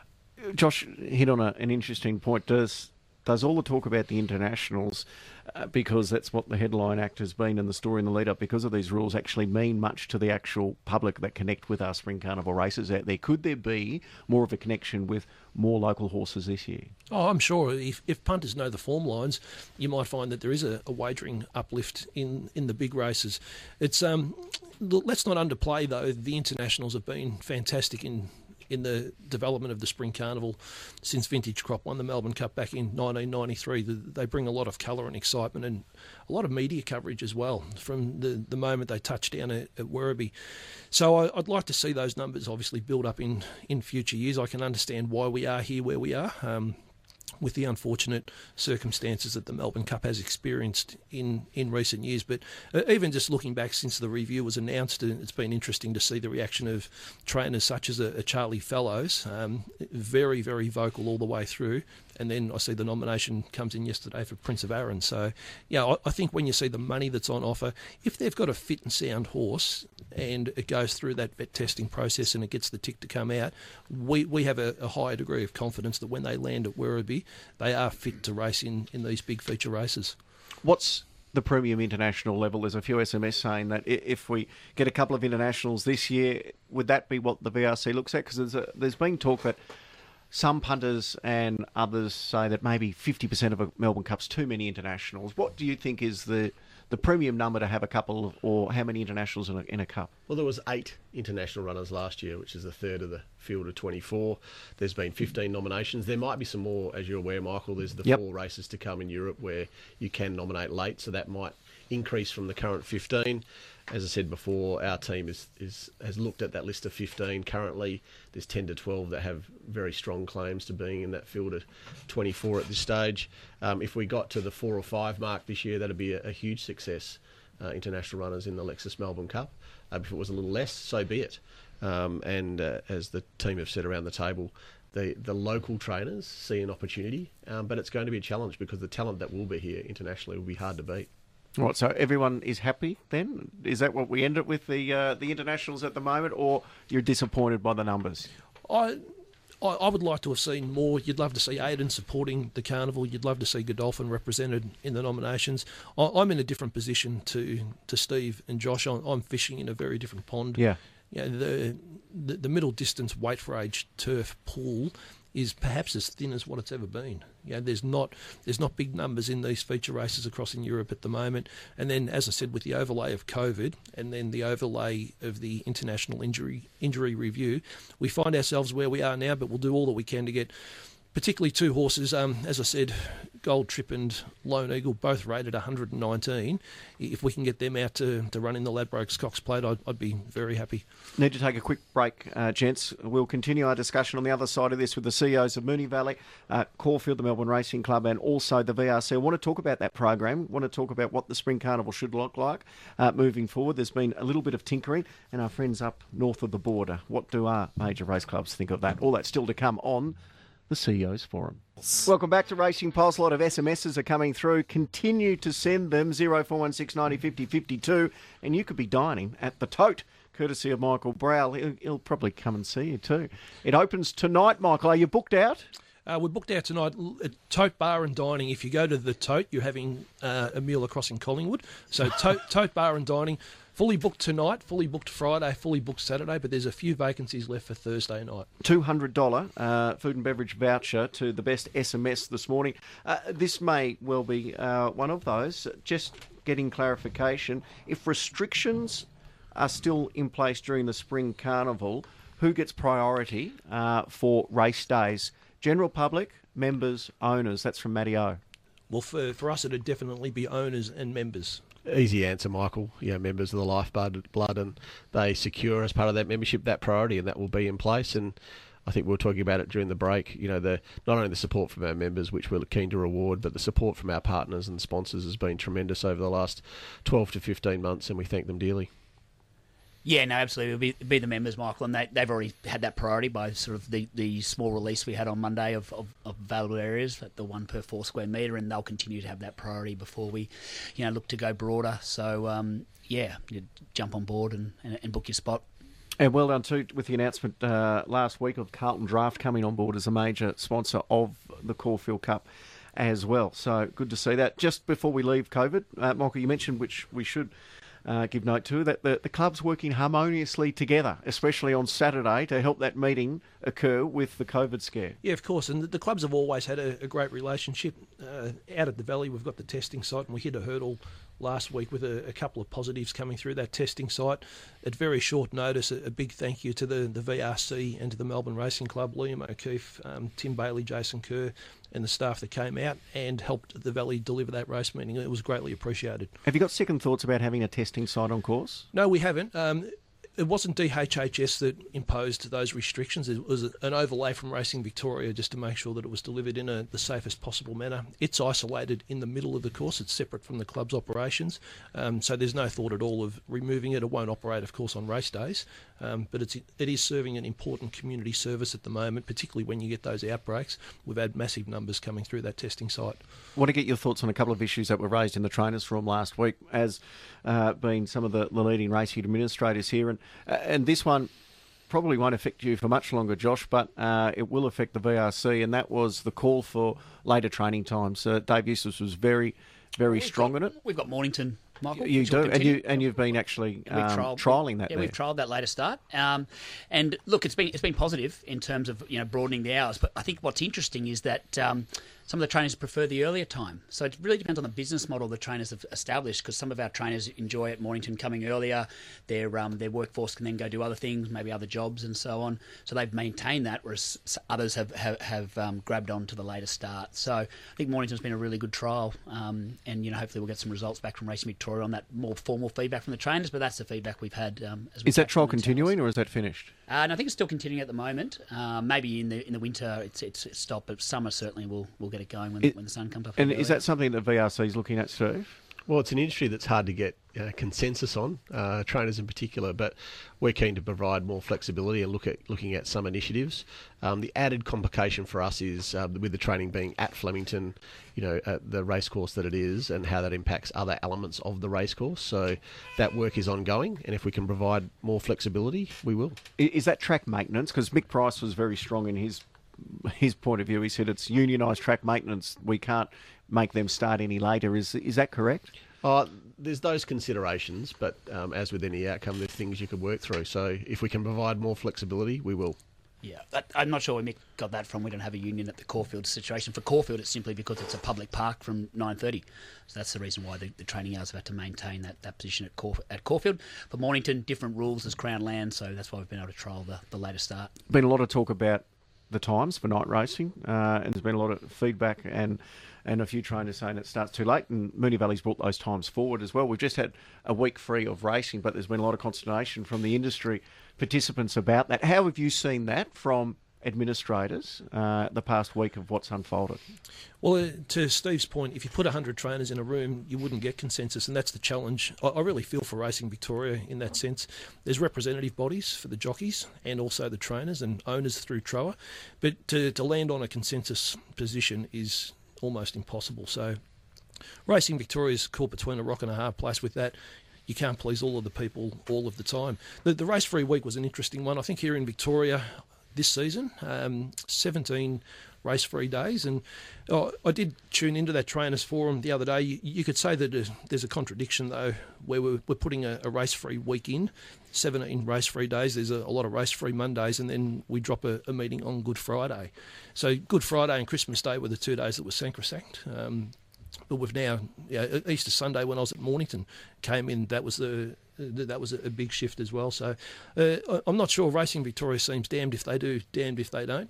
S1: Josh hit on a, an interesting point. Does does all the talk about the internationals, uh, because that's what the headline act has been in the story in the lead-up, because of these rules, actually mean much to the actual public that connect with our Spring Carnival races out there? Could there be more of a connection with more local horses this year?
S2: Oh, I'm sure if, if punters know the form lines, you might find that there is a, a wagering uplift in, in the big races. It's um, let's not underplay, though, the internationals have been fantastic in in the development of the Spring Carnival since Vintage Crop won the Melbourne Cup back in nineteen ninety-three. They bring a lot of colour and excitement and a lot of media coverage as well from the, the moment they touch down at, at Werribee. So I, I'd like to see those numbers obviously build up in, in future years. I can understand why we are here where we are. Um, with the unfortunate circumstances that the Melbourne Cup has experienced in, in recent years. But uh, even just looking back since the review was announced, it's been interesting to see the reaction of trainers such as a, a Charlie Fellows, um, very, very vocal all the way through. And then I see the nomination comes in yesterday for Prince of Arran. So, yeah, I, I think when you see the money that's on offer, if they've got a fit and sound horse and it goes through that vet testing process and it gets the tick to come out, we, we have a, a higher degree of confidence that when they land at Werribee, they are fit to race in, in these big feature races.
S1: What's the premium international level? There's a few S M S saying that if we get a couple of internationals this year, would that be what the V R C looks at? Because there's, a, there's been talk that some punters and others say that maybe fifty percent of a Melbourne Cup's too many internationals. What do you think is the the premium number to have a couple of, or how many internationals in a, in a cup?
S4: Well, there was eight international runners last year, which is a third of the field of twenty-four. There's been fifteen nominations. There might be some more, as you're aware, Michael. There's the yep. four races to come in Europe where you can nominate late, so that might increase from the current fifteen. As I said before, our team is, is has looked at that list of fifteen. Currently, there's ten to twelve that have very strong claims to being in that field of twenty-four at this stage. Um, if we got to the four or five mark this year, that'd be a, a huge success. Uh, international runners in the Lexus Melbourne Cup. Uh, if it was a little less, so be it. Um, and uh, as the team have said around the table, the the local trainers see an opportunity, um, but it's going to be a challenge because the talent that will be here internationally will be hard to beat.
S1: Right, so everyone is happy then? Is that what we end it with, the uh, the internationals at the moment, or you're disappointed by the numbers?
S2: I, I I would like to have seen more. You'd love to see Aiden supporting the carnival. You'd love to see Godolphin represented in the nominations. I, I'm in a different position to, to Steve and Josh. I'm, I'm fishing in a very different pond.
S1: Yeah.
S2: Yeah, the, the the middle distance weight for age turf pool is perhaps as thin as what it's ever been. You know, there's not there's not big numbers in these feature races across in Europe at the moment. And then, as I said, with the overlay of COVID and then the overlay of the international injury injury review, we find ourselves where we are now, but we'll do all that we can to get particularly two horses, um, as I said, Gold Trip and Lone Eagle, both rated one hundred nineteen. If we can get them out to, to run in the Ladbrokes Cox Plate, I'd, I'd be very happy.
S1: Need to take a quick break, uh, gents. We'll continue our discussion on the other side of this with the C E Os of Moonee Valley, uh, Caulfield, the Melbourne Racing Club, and also the V R C. I want to talk about that program. I want to talk about what the Spring Carnival should look like uh, moving forward. There's been a little bit of tinkering, and our friends up north of the border, what do our major race clubs think of that? All that's still to come on the C E Os Forum. Welcome back to Racing Pulse. A lot of S M Ses are coming through. Continue to send them, zero four one six ninety fifty fifty-two, and you could be dining at the Tote, courtesy of Michael Browell. He'll, he'll probably come and see you too. It opens tonight, Michael. Are you booked out?
S2: Uh, we're booked out tonight at Tote Bar and Dining. If you go to the Tote, you're having uh, a meal across in Collingwood. So Tote, Tote Bar and Dining, fully booked tonight, fully booked Friday, fully booked Saturday, but there's a few vacancies left for Thursday night. two hundred dollars uh, food and beverage voucher to the best S M S this morning. Uh, this may well be uh, one of those. Just getting clarification, if restrictions are still in place during the Spring Carnival, who gets priority uh, for race days? General public, members, owners. That's from Matty O. Well, for, for us, it'd definitely be owners and members.
S4: Easy answer, Michael. You know, members of the Lifeblood, blood, and they secure as part of that membership that priority, and that will be in place. And I think we were talking about it during the break. You know, the not only the support from our members, which we're keen to reward, but the support from our partners and sponsors has been tremendous over the last twelve to fifteen months, and we thank them dearly.
S3: Yeah, no, absolutely. It'll be, be the members, Michael, and they, they've already had that priority by sort of the, the small release we had on Monday of, of, of available areas at the one per four square metre, and they'll continue to have that priority before we, you know, look to go broader. So, um, yeah, you jump on board and, and, and book your spot.
S1: And well done too with the announcement uh, last week of Carlton Draft coming on board as a major sponsor of the Caulfield Cup as well. So good to see that. Just before we leave COVID, uh, Michael, you mentioned, which we should uh, give note to, that the, the club's working harmoniously together, especially on Saturday, to help that meeting occur with the COVID scare.
S2: Yeah, of course, and the, the clubs have always had a, a great relationship. Uh, out at the Valley, we've got the testing site, and we hit a hurdle last week with a, a couple of positives coming through that testing site. At very short notice, a, a big thank you to the, the V R C and to the Melbourne Racing Club, Liam O'Keefe, um, Tim Bailey, Jason Kerr, and the staff that came out and helped the Valley deliver that race meeting. It was greatly appreciated.
S1: Have you got second thoughts about having a testing site on course?
S2: No, we haven't. Um, It wasn't D H H S that imposed those restrictions. It was an overlay from Racing Victoria just to make sure that it was delivered in a, the safest possible manner. It's isolated in the middle of the course. It's separate from the club's operations. Um, so there's no thought at all of removing it. It won't operate, of course, on race days. Um, but it's, it is serving an important community service at the moment, particularly when you get those outbreaks. We've had massive numbers coming through that testing site.
S1: I want to get your thoughts on a couple of issues that were raised in the Trainers Forum last week, as uh, being some of the, the leading racing administrators here. And uh, and this one probably won't affect you for much longer, Josh, but uh, it will affect the V R C, and that was the call for later training times. Uh, Dave Eustace was very, very
S3: We've
S1: strong
S3: got,
S1: in it.
S3: We've got Mornington, Michael.
S1: You
S3: which
S1: do,
S3: will
S1: and
S3: continue.
S1: you and you've been actually
S3: Yeah, we've
S1: um,
S3: trialled-
S1: trialling that
S3: Yeah,
S1: there.
S3: we've trialled that later start. Um, and look, it's been it's been positive in terms of you know broadening the hours. But I think what's interesting is that um, some of the trainers prefer the earlier time. So it really depends on the business model the trainers have established, because some of our trainers enjoy at Mornington coming earlier. Their um, their workforce can then go do other things, maybe other jobs and so on. So they've maintained that, whereas others have have, have um, grabbed on to the later start. So I think Mornington's been a really good trial, um, and you know hopefully we'll get some results back from Racing Victoria on that more formal feedback from the trainers. But that's the feedback we've had. Um, as we
S1: Is that
S3: back
S1: trial
S3: from the
S1: continuing,
S3: towns.
S1: or is that finished?
S3: Uh, and I think it's still continuing at the moment. Uh, maybe in the in the winter it's it's, it's stopped, but summer certainly we'll we'll get it going when,
S1: It-
S3: when the sun comes up.
S1: And
S3: a bit
S1: is
S3: earlier.
S1: that something that V R C is looking at, Steve?
S4: Well, it's an industry that's hard to get uh, consensus on, uh, trainers in particular, but we're keen to provide more flexibility and look at looking at some initiatives. Um, the added complication for us is uh, with the training being at Flemington, you know, at the racecourse that it is, and how that impacts other elements of the racecourse. So that work is ongoing, and if we can provide more flexibility, we will.
S1: I- Is that track maintenance? Because Mick Price was very strong in his his point of view. He said it's unionised track maintenance. We can't make them start any later. Is is that correct?
S4: Uh, there's those considerations, but um, as with any outcome, there's things you could work through. So if we can provide more flexibility, we will.
S3: Yeah, that, I'm not sure where Mick got that from. We don't have a union at the Caulfield situation. For Caulfield, it's simply because it's a public park from nine thirty. So that's the reason why the, the training hours have had to maintain that, that position at, Caul, at Caulfield. For Mornington, different rules as Crown Land, so that's why we've been able to trial the, the later start.
S1: Been a lot of talk about the times for night racing, uh, and there's been a lot of feedback and and a few trainers saying it starts too late, and Moonee Valley's brought those times forward as well. We've just had a week free of racing, but there's been a lot of consternation from the industry participants about that. How have you seen that from administrators uh, the past week of what's unfolded?
S2: Well, uh, to Steve's point, if you put one hundred trainers in a room, you wouldn't get consensus, and that's the challenge. I, I really feel for Racing Victoria in that sense. There's representative bodies for the jockeys and also the trainers and owners through T R O A, but to, to land on a consensus position is almost impossible. So Racing Victoria's caught between a rock and a hard place with that. You can't please all of the people all of the time. The, the race-free week was an interesting one. I think here in Victoria this season, um, seventeen race-free days, and oh, I did tune into that trainers forum the other day. You, you could say that there's a contradiction though, where we're, we're putting a, a race-free week in, seventeen race-free days. There's a, a lot of race-free Mondays, and then we drop a, a meeting on Good Friday. So Good Friday and Christmas Day were the two days that were sacrosanct. Um, But we've now, yeah, Easter Sunday when I was at Mornington came in, that was the that was a big shift as well. So uh, I'm not sure Racing Victoria seems damned if they do, damned if they don't.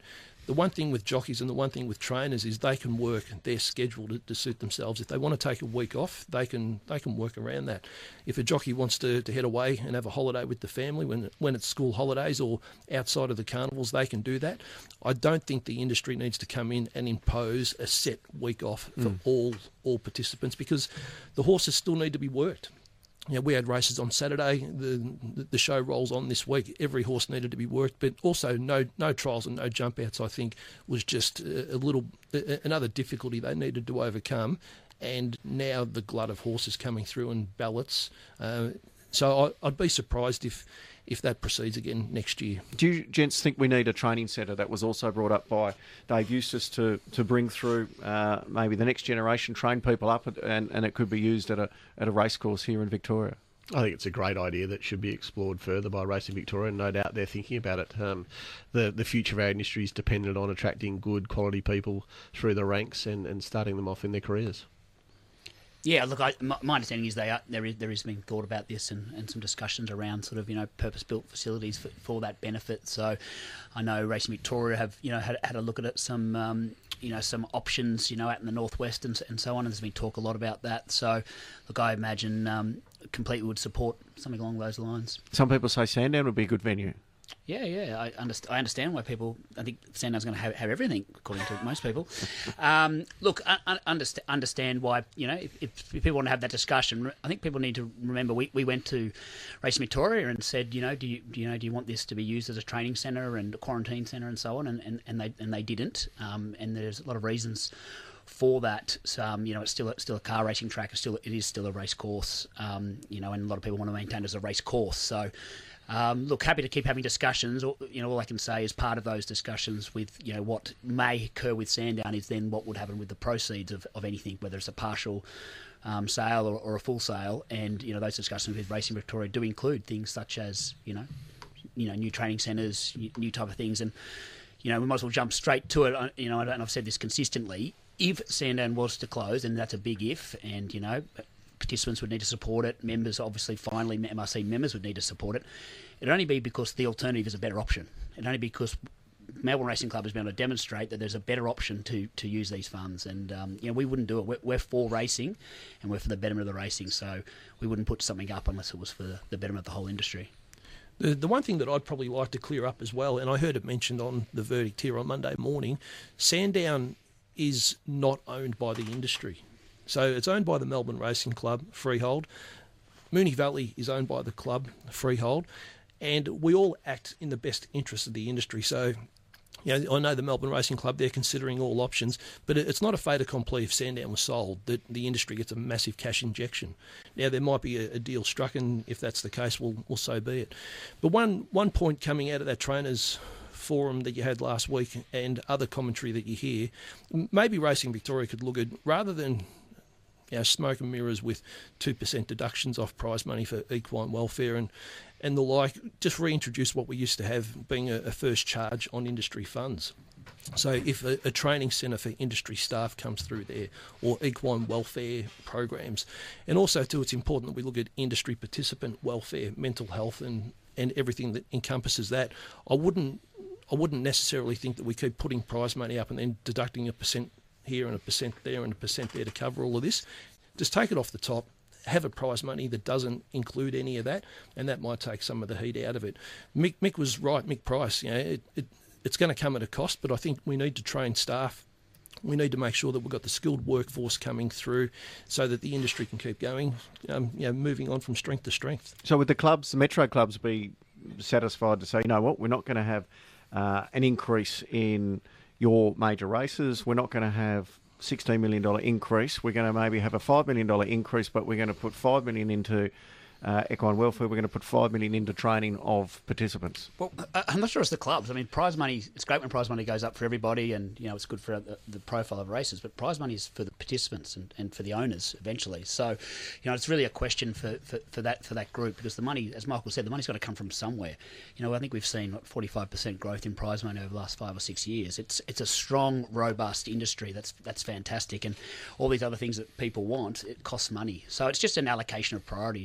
S2: the one thing with jockeys and the one thing with trainers is they can work their schedule to, to suit themselves. If they want to take a week off, they can they can work around that. If a jockey wants to, to head away and have a holiday with the family when when it's school holidays or outside of the carnivals, they can do that. I don't think the industry needs to come in and impose a set week off for mm. all all participants, because the horses still need to be worked. You know, we had races on Saturday. The the show rolls on this week. Every horse needed to be worked, but also no no trials and no jump outs, I think, was just a, a little another difficulty they needed to overcome. And now the glut of horses coming through and ballots. Uh, so I, I'd be surprised if if that proceeds again next year.
S1: Do you gents think we need a training centre? That was also brought up by Dave Eustace to, to bring through uh, maybe the next generation, train people up, and, and it could be used at a at a racecourse here in Victoria.
S4: I think it's a great idea that should be explored further by Racing Victoria, and no doubt they're thinking about it. Um, the the future of our industry is dependent on attracting good quality people through the ranks and, and starting them off in their careers.
S3: Yeah, look, I, my, my understanding is they are, there is there is being thought about this and, and some discussions around sort of you know purpose-built facilities for, for that benefit. So, I know Racing Victoria have you know had, had a look at it, some um, you know some options you know out in the northwest and, and so on. And there's been talk a lot about that. So, look, I imagine um, completely would support something along those lines.
S1: Some people say Sandown would be a good venue.
S3: Yeah, yeah, I, underst- I understand why people. I think Sandown's going to have, have everything, according to most people. Um, look, I, I underst- understand why. You know, if, if people want to have that discussion, I think people need to remember we, we went to Racing Victoria and said, you know, do you do you know do you want this to be used as a training centre and a quarantine centre and so on, and, and, and they and they didn't. Um, and there's a lot of reasons for that. So, um, you know, it's still a, still a car racing track. It's still it is still a race course. Um, you know, and a lot of people want to maintain it as a race course. So. Um, look, happy to keep having discussions. You know, all I can say is part of those discussions with, you know, what may occur with Sandown is then what would happen with the proceeds of, of anything, whether it's a partial um, sale or, or a full sale. And, you know, those discussions with Racing Victoria do include things such as, you know, you know, new training centres, new type of things. And, you know, we might as well jump straight to it. You know, and I've said this consistently. If Sandown was to close, and that's a big if, and, you know, participants would need to support it. Members, obviously, finally, M R C members would need to support it. It'd only be because the alternative is a better option. It'd only be because Melbourne Racing Club has been able to demonstrate that there's a better option to to use these funds. And, um, you know, we wouldn't do it. We're, we're for racing, and we're for the betterment of the racing. So we wouldn't put something up unless it was for the betterment of the whole industry.
S2: The, the one thing that I'd probably like to clear up as well, and I heard it mentioned on the verdict here on Monday morning, Sandown is not owned by the industry. So it's owned by the Melbourne Racing Club, freehold. Moonee Valley is owned by the club, freehold. And we all act in the best interest of the industry. So, you know, I know the Melbourne Racing Club, they're considering all options, but it's not a fait accompli if Sandown was sold, that the industry gets a massive cash injection. Now, there might be a, a deal struck, and if that's the case, well, well, so be it. But one, one point coming out of that trainers' forum that you had last week and other commentary that you hear, maybe Racing Victoria could look at, rather than you know, smoke and mirrors with two percent deductions off prize money for equine welfare and, and the like, just reintroduce what we used to have being a, a first charge on industry funds. So if a, a training centre for industry staff comes through there, or equine welfare programs, and also too, it's important that we look at industry participant welfare, mental health and, and everything that encompasses that. I wouldn't I wouldn't necessarily think that we keep putting prize money up and then deducting a percent here and a percent there and a percent there to cover all of this. Just take it off the top, have a prize money that doesn't include any of that, and that might take some of the heat out of it. Mick, Mick was right, Mick Price, you know, it, it, it's going to come at a cost, but I think we need to train staff. We need to make sure that we've got the skilled workforce coming through so that the industry can keep going, um, you know, moving on from strength to strength.
S1: So would the clubs, the metro clubs, be satisfied to say, you know what, we're not going to have uh, an increase in your major races, we're not going to have sixteen million dollars increase, we're going to maybe have a five million dollars increase, but we're going to put five million dollars into uh, equine welfare, we're going to put five million dollars into training of participants?
S3: Well, I'm not sure it's the clubs. I mean, prize money, it's great when prize money goes up for everybody and, you know, it's good for the, the profile of races, but prize money is for the participants and, and for the owners eventually. So, you know, it's really a question for, for, for that for that group, because the money, as Michael said, the money's got to come from somewhere. You know, I think we've seen what, forty-five percent growth in prize money over the last five or six years. It's it's a strong, robust industry. That's that's fantastic. And all these other things that people want, it costs money. So it's just an allocation of priorities, in my view.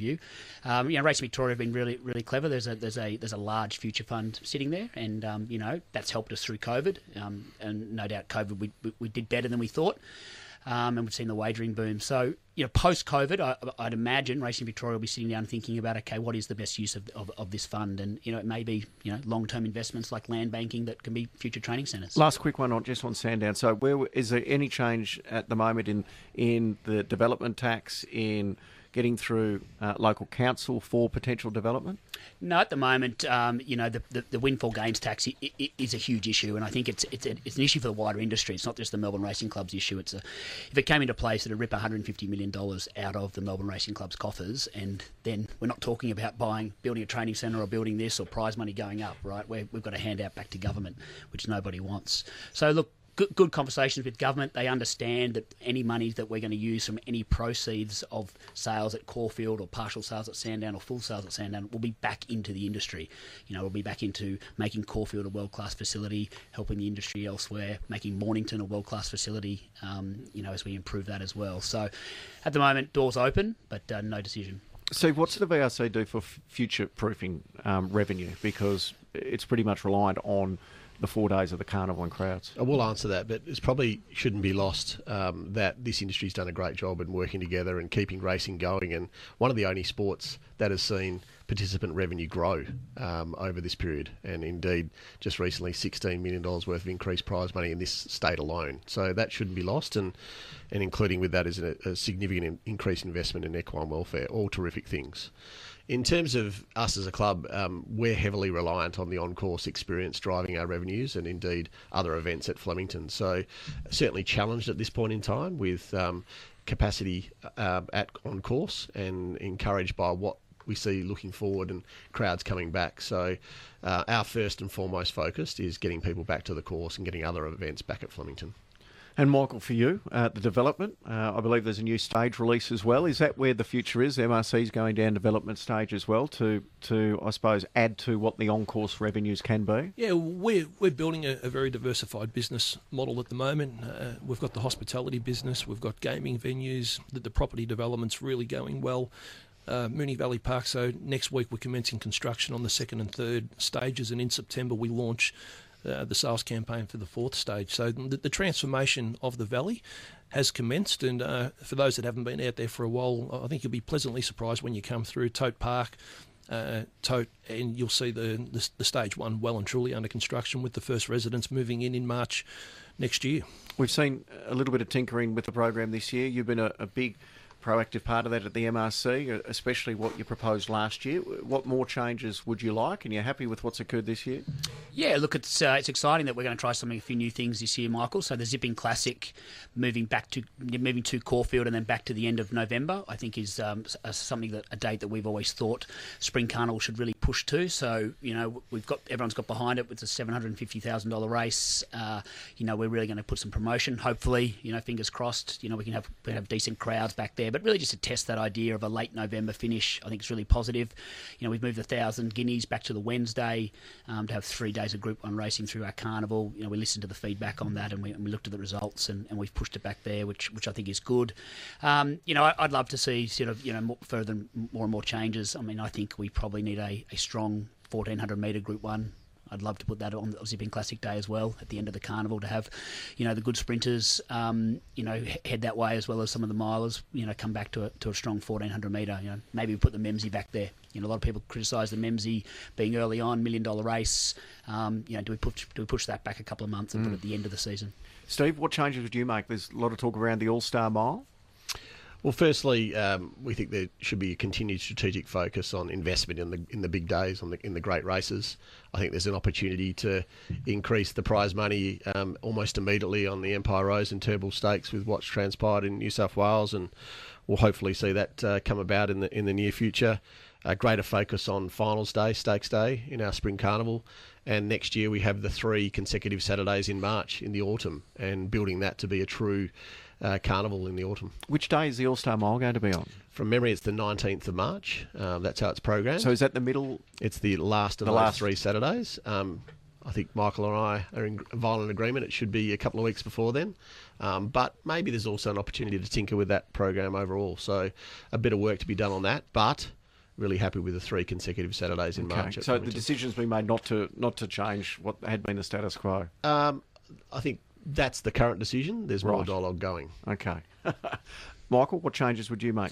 S3: view. Um, you know, Racing Victoria have been really, really clever. There's a there's a there's a large future fund sitting there, and um, you know that's helped us through COVID. Um, and no doubt, COVID we we did better than we thought. Um, and we've seen the wagering boom. So, you know, post-COVID, I, I'd imagine Racing Victoria will be sitting down thinking about, okay, what is the best use of, of, of this fund? And, you know, it may be, you know, long-term investments like land banking that can be future training centres.
S1: Last quick one on just on Sandown. So where is there any change at the moment in, in the development tax, in getting through uh, local council for potential development?
S3: No, at the moment, um, you know, the, the, the windfall gains tax i- i- is a huge issue, and I think it's it's, a, it's an issue for the wider industry. It's not just the Melbourne Racing Club's issue. It's a, if it came into place, it'd rip one hundred fifty million dollars out of the Melbourne Racing Club's coffers, and then we're not talking about buying, building a training centre or building this or prize money going up, right? Where we've got to hand out back to government, which nobody wants. So look, Good, good conversations with government. They understand that any money that we're going to use from any proceeds of sales at Caulfield or partial sales at Sandown or full sales at Sandown will be back into the industry. You know, we'll be back into making Caulfield a world-class facility, helping the industry elsewhere, making Mornington a world-class facility, um, you know, as we improve that as well. So at the moment, doors open, but uh, no decision.
S1: Steve, what's the V R C do for f- future-proofing um, revenue? Because it's pretty much reliant on the four days of the carnival and crowds.
S4: I will answer that, but it probably shouldn't be lost um, that this industry's done a great job in working together and keeping racing going, and one of the only sports that has seen participant revenue grow um, over this period, and indeed just recently sixteen million dollars worth of increased prize money in this state alone. So that shouldn't be lost, and, and including with that is a, a significant in, increased investment in equine welfare, all terrific things. In terms of us as a club, um, we're heavily reliant on the on-course experience driving our revenues, and indeed other events at Flemington. So certainly challenged at this point in time with um, capacity uh, at on-course, and encouraged by what we see looking forward and crowds coming back. So uh, our first and foremost focus is getting people back to the course and getting other events back at Flemington.
S1: And Michael, for you, uh, the development, uh, I believe there's a new stage release as well. Is that where the future is? M R C's going down development stage as well to, to I suppose, add to what the on-course revenues can be?
S2: Yeah, we're, we're building a, a very diversified business model at the moment. Uh, we've got the hospitality business, we've got gaming venues, the, the property development's really going well. Uh, Moonee Valley Park, so next week we're commencing construction on the second and third stages, and in September we launch Uh, the sales campaign for the fourth stage. So the, the transformation of the valley has commenced, and uh, for those that haven't been out there for a while, I think you'll be pleasantly surprised when you come through Tote Park, uh, Tote, and you'll see the, the the stage one well and truly under construction, with the first residents moving in in March next year.
S1: We've seen a little bit of tinkering with the program this year. You've been a, a big proactive part of that at the M R C, especially what you proposed last year. What more changes would you like, and you're happy with what's occurred this year?
S3: Yeah, look, it's uh, it's exciting that we're going to try something, a few new things this year, Michael. So the Zipping Classic, moving back to moving to Caulfield and then back to the end of November, I think is um, something that a date that we've always thought Spring Carnival should really push to. So you know, we've got everyone's got behind it with the seven hundred and fifty thousand dollar race. Uh, you know, we're really going to put some promotion. Hopefully, you know, fingers crossed. You know, we can have we can have decent crowds back there, but really just to test that idea of a late November finish, I think it's really positive. You know, we've moved the thousand guineas back to the Wednesday um, to have three days of Group One racing through our carnival. You know, we listened to the feedback on that, and we, and we looked at the results, and, and we've pushed it back there, which which I think is good. Um, you know, I, I'd love to see sort of you know more, further more and more changes. I mean, I think we probably need a, a strong fourteen hundred metre Group One. I'd love to put that on the Zipping Classic Day as well at the end of the carnival, to have, you know, the good sprinters, um, you know, head that way, as well as some of the milers, you know, come back to a, to a strong fourteen hundred metre. You know, maybe we put the Memsey back there. You know, a lot of people criticise the Memsey being early on, million dollar race. Um, you know, do we push do we push that back a couple of months and mm. put it at the end of the season?
S1: Steve, what changes would you make? There's a lot of talk around the All-Star Mile.
S4: Well, firstly, um, we think there should be a continued strategic focus on investment in the in the big days, on the in the great races. I think there's an opportunity to increase the prize money um, almost immediately on the Empire Rose and Turnbull Stakes with what's transpired in New South Wales, and we'll hopefully see that uh, come about in the in the near future. A greater focus on Finals Day, Stakes Day in our Spring Carnival, and next year we have the three consecutive Saturdays in March in the autumn, and building that to be a true Uh, carnival in the autumn.
S1: Which day is the All-Star Mile going to be on?
S4: From memory, it's the nineteenth of March. Um, that's how it's programmed.
S1: So is that the middle?
S4: It's the last of
S1: the
S4: those
S1: last
S4: three Saturdays. Um, I think Michael and I are in violent agreement. It should be a couple of weeks before then. Um, but maybe there's also an opportunity to tinker with that program overall. So a bit of work to be done on that. But really happy with the three consecutive Saturdays in
S1: Okay.
S4: March. at
S1: So the
S4: Flemington.
S1: decision's been made not to not to change what had been the status quo.
S4: Um, I think that's the current decision. There's more
S1: Right.
S4: dialogue going.
S1: Okay. Michael, what changes would you make?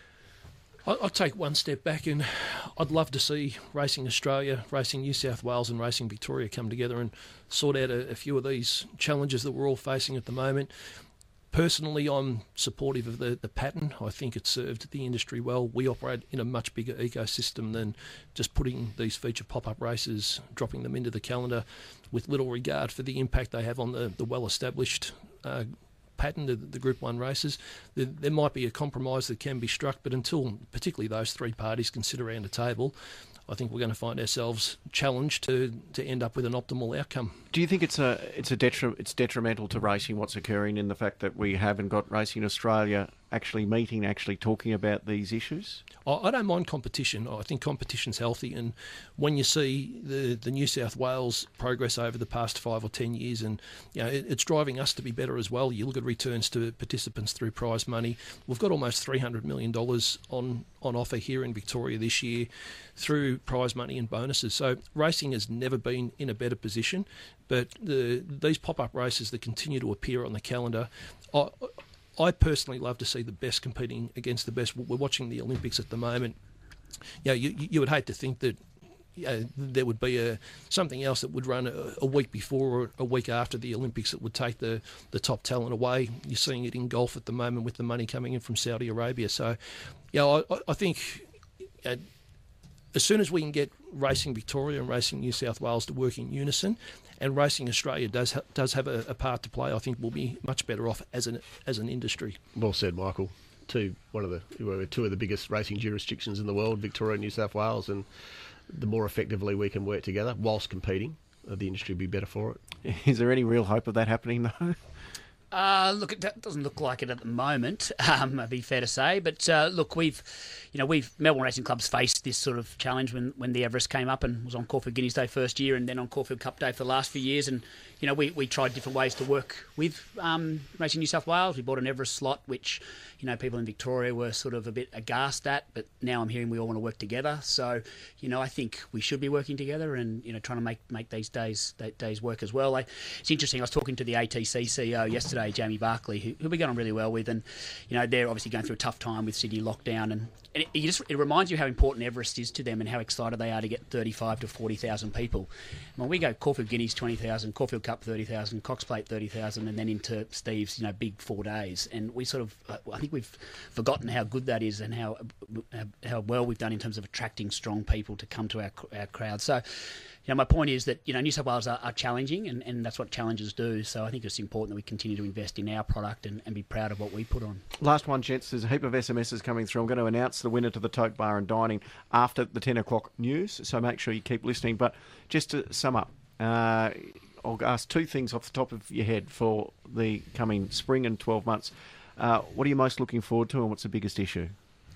S2: I- I'd take one step back, and I'd love to see Racing Australia, Racing New South Wales and Racing Victoria come together and sort out a, a few of these challenges that we're all facing at the moment. Personally, I'm supportive of the, the pattern. I think it served the industry well. We operate in a much bigger ecosystem than just putting these feature pop-up races, dropping them into the calendar with little regard for the impact they have on the, the well-established uh, pattern, the, the Group one races. There, there might be a compromise that can be struck, but until particularly those three parties can sit around a table, I think we're going to find ourselves challenged to, to end up with an optimal outcome.
S1: Do you think it's a it's a detri- it's detrimental to racing what's occurring in the fact that we haven't got Racing Australia actually meeting, actually talking about these issues?
S2: I, I don't mind competition. I think competition's healthy, and when you see the, the New South Wales progress over the past five or ten years, and you know it, it's driving us to be better as well. You look at returns to participants through prize money. We've got almost three hundred million dollars on, on offer here in Victoria this year through prize money and bonuses. So racing has never been in a better position. But the, these pop-up races that continue to appear on the calendar, I, I personally love to see the best competing against the best. We're watching the Olympics at the moment. You know, you, you would hate to think that you know, there would be a something else that would run a, a week before or a week after the Olympics that would take the, the top talent away. You're seeing it in golf at the moment with the money coming in from Saudi Arabia. So, you know, I, I think uh, as soon as we can get Racing Victoria and Racing New South Wales to work in unison, and Racing Australia does ha- does have a, a part to play, I think we'll be much better off as an as an industry.
S4: Well said, Michael. Two one of the we're two of the biggest racing jurisdictions in the world, Victoria and New South Wales, and the more effectively we can work together whilst competing, uh, the industry will be better for it.
S1: Is there any real hope of that happening, though?
S3: Uh, look, it do- doesn't look like it at the moment. Um, it'd be fair to say, but uh, look, we've, you know, we've Melbourne Racing Club's faced this sort of challenge when, when the Everest came up and was on Caulfield Guineas Day first year, and then on Caulfield Cup Day for the last few years, and you know, we, we tried different ways to work with um, Racing New South Wales. We bought an Everest slot, which you know people in Victoria were sort of a bit aghast at, but now I'm hearing we all want to work together. So, you know, I think we should be working together and you know trying to make make these days days work as well. I, it's interesting. I was talking to the A T C C E O yesterday, Jamie Barclay, who, who we got on really well with, and you know they're obviously going through a tough time with Sydney lockdown, and, and it, it just it reminds you how important Everest is to them and how excited they are to get thirty-five to forty thousand people. When we go Caulfield Guineas twenty thousand, Caulfield Cup thirty thousand, Cox Plate thirty thousand, and then into Steve's, you know, big four days. And we sort of, uh, I think we've forgotten how good that is and how uh, how well we've done in terms of attracting strong people to come to our our crowd. So, you know, my point is that, you know, New South Wales are, are challenging, and, and that's what challengers do. So I think it's important that we continue to invest in our product and, and be proud of what we put on.
S1: Last one, gents. There's a heap of S M Ses coming through. I'm going to announce the winner to the Tote Bar and Dining after the ten o'clock news, so make sure you keep listening. But just to sum up, uh, I'll ask two things off the top of your head for the coming spring and twelve months. Uh, what are you most looking forward to, and what's the biggest issue?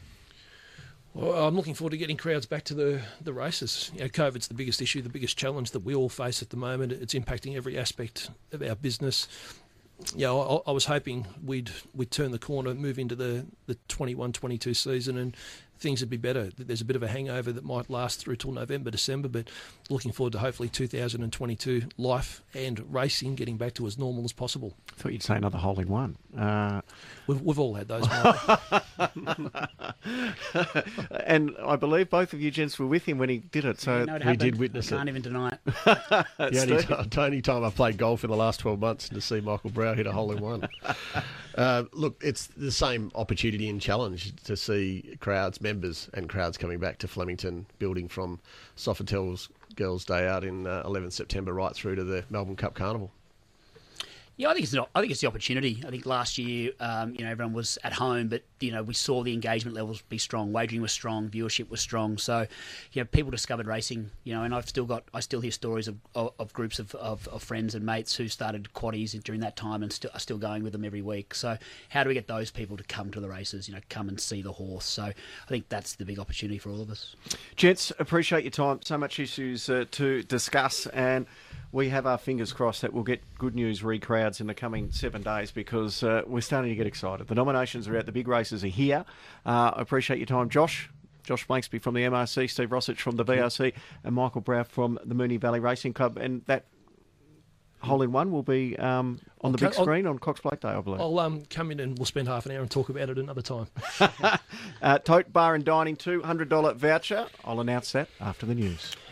S2: Well, I'm looking forward to getting crowds back to the, the races. You know, COVID's the biggest issue, the biggest challenge that we all face at the moment. It's impacting every aspect of our business. You know, I, I was hoping we'd we'd turn the corner, move into the, the twenty-one twenty-two season, and things would be better. There's a bit of a hangover that might last through till November, December, but looking forward to hopefully two thousand twenty-two life and racing getting back to as normal as possible.
S1: I thought you'd say another hole in one. Uh...
S2: We've, we've all had those, Mike.
S1: And I believe both of you gents were with him when he did it, so
S3: You know, it
S4: we
S3: happened.
S4: did witness
S3: I can't
S4: it.
S3: even deny it.
S4: The only,
S1: Steve?
S4: t- the only time I've played golf in the last twelve months to see Michael Brow hit a hole in one. uh, look, it's the same opportunity and challenge to see crowds, members and crowds coming back to Flemington, building from Sofitel Girls' Day out in uh, eleventh September right through to the Melbourne Cup Carnival.
S3: Yeah, I think it's an, I think it's the opportunity. I think last year, um, you know, everyone was at home, but you know, we saw the engagement levels be strong. Wagering was strong, viewership was strong. So, you know, people discovered racing. You know, and I've still got, I still hear stories of, of, of groups of, of, of friends and mates who started quaddies during that time and still are still going with them every week. So, how do we get those people to come to the races? You know, come and see the horse. So, I think that's the big opportunity for all of us.
S1: Gents, appreciate your time. So much issues uh, to discuss, and we have our fingers crossed that we'll get good news re crowds in the coming seven days because uh, we're starting to get excited. The nominations are out, the big races are here. Uh, I appreciate your time, Josh. Josh Blanksby from the M R C, Steve Rossich from the V R C, and Michael Brow from the Moonee Valley Racing Club. And that hole-in-one will be um, on the big
S2: I'll,
S1: screen on Cox Plate Day, I believe.
S2: I'll um, come in and we'll spend half an hour and talk about it another time.
S1: uh, Tote Bar and Dining, two hundred dollars voucher. I'll announce that after the news.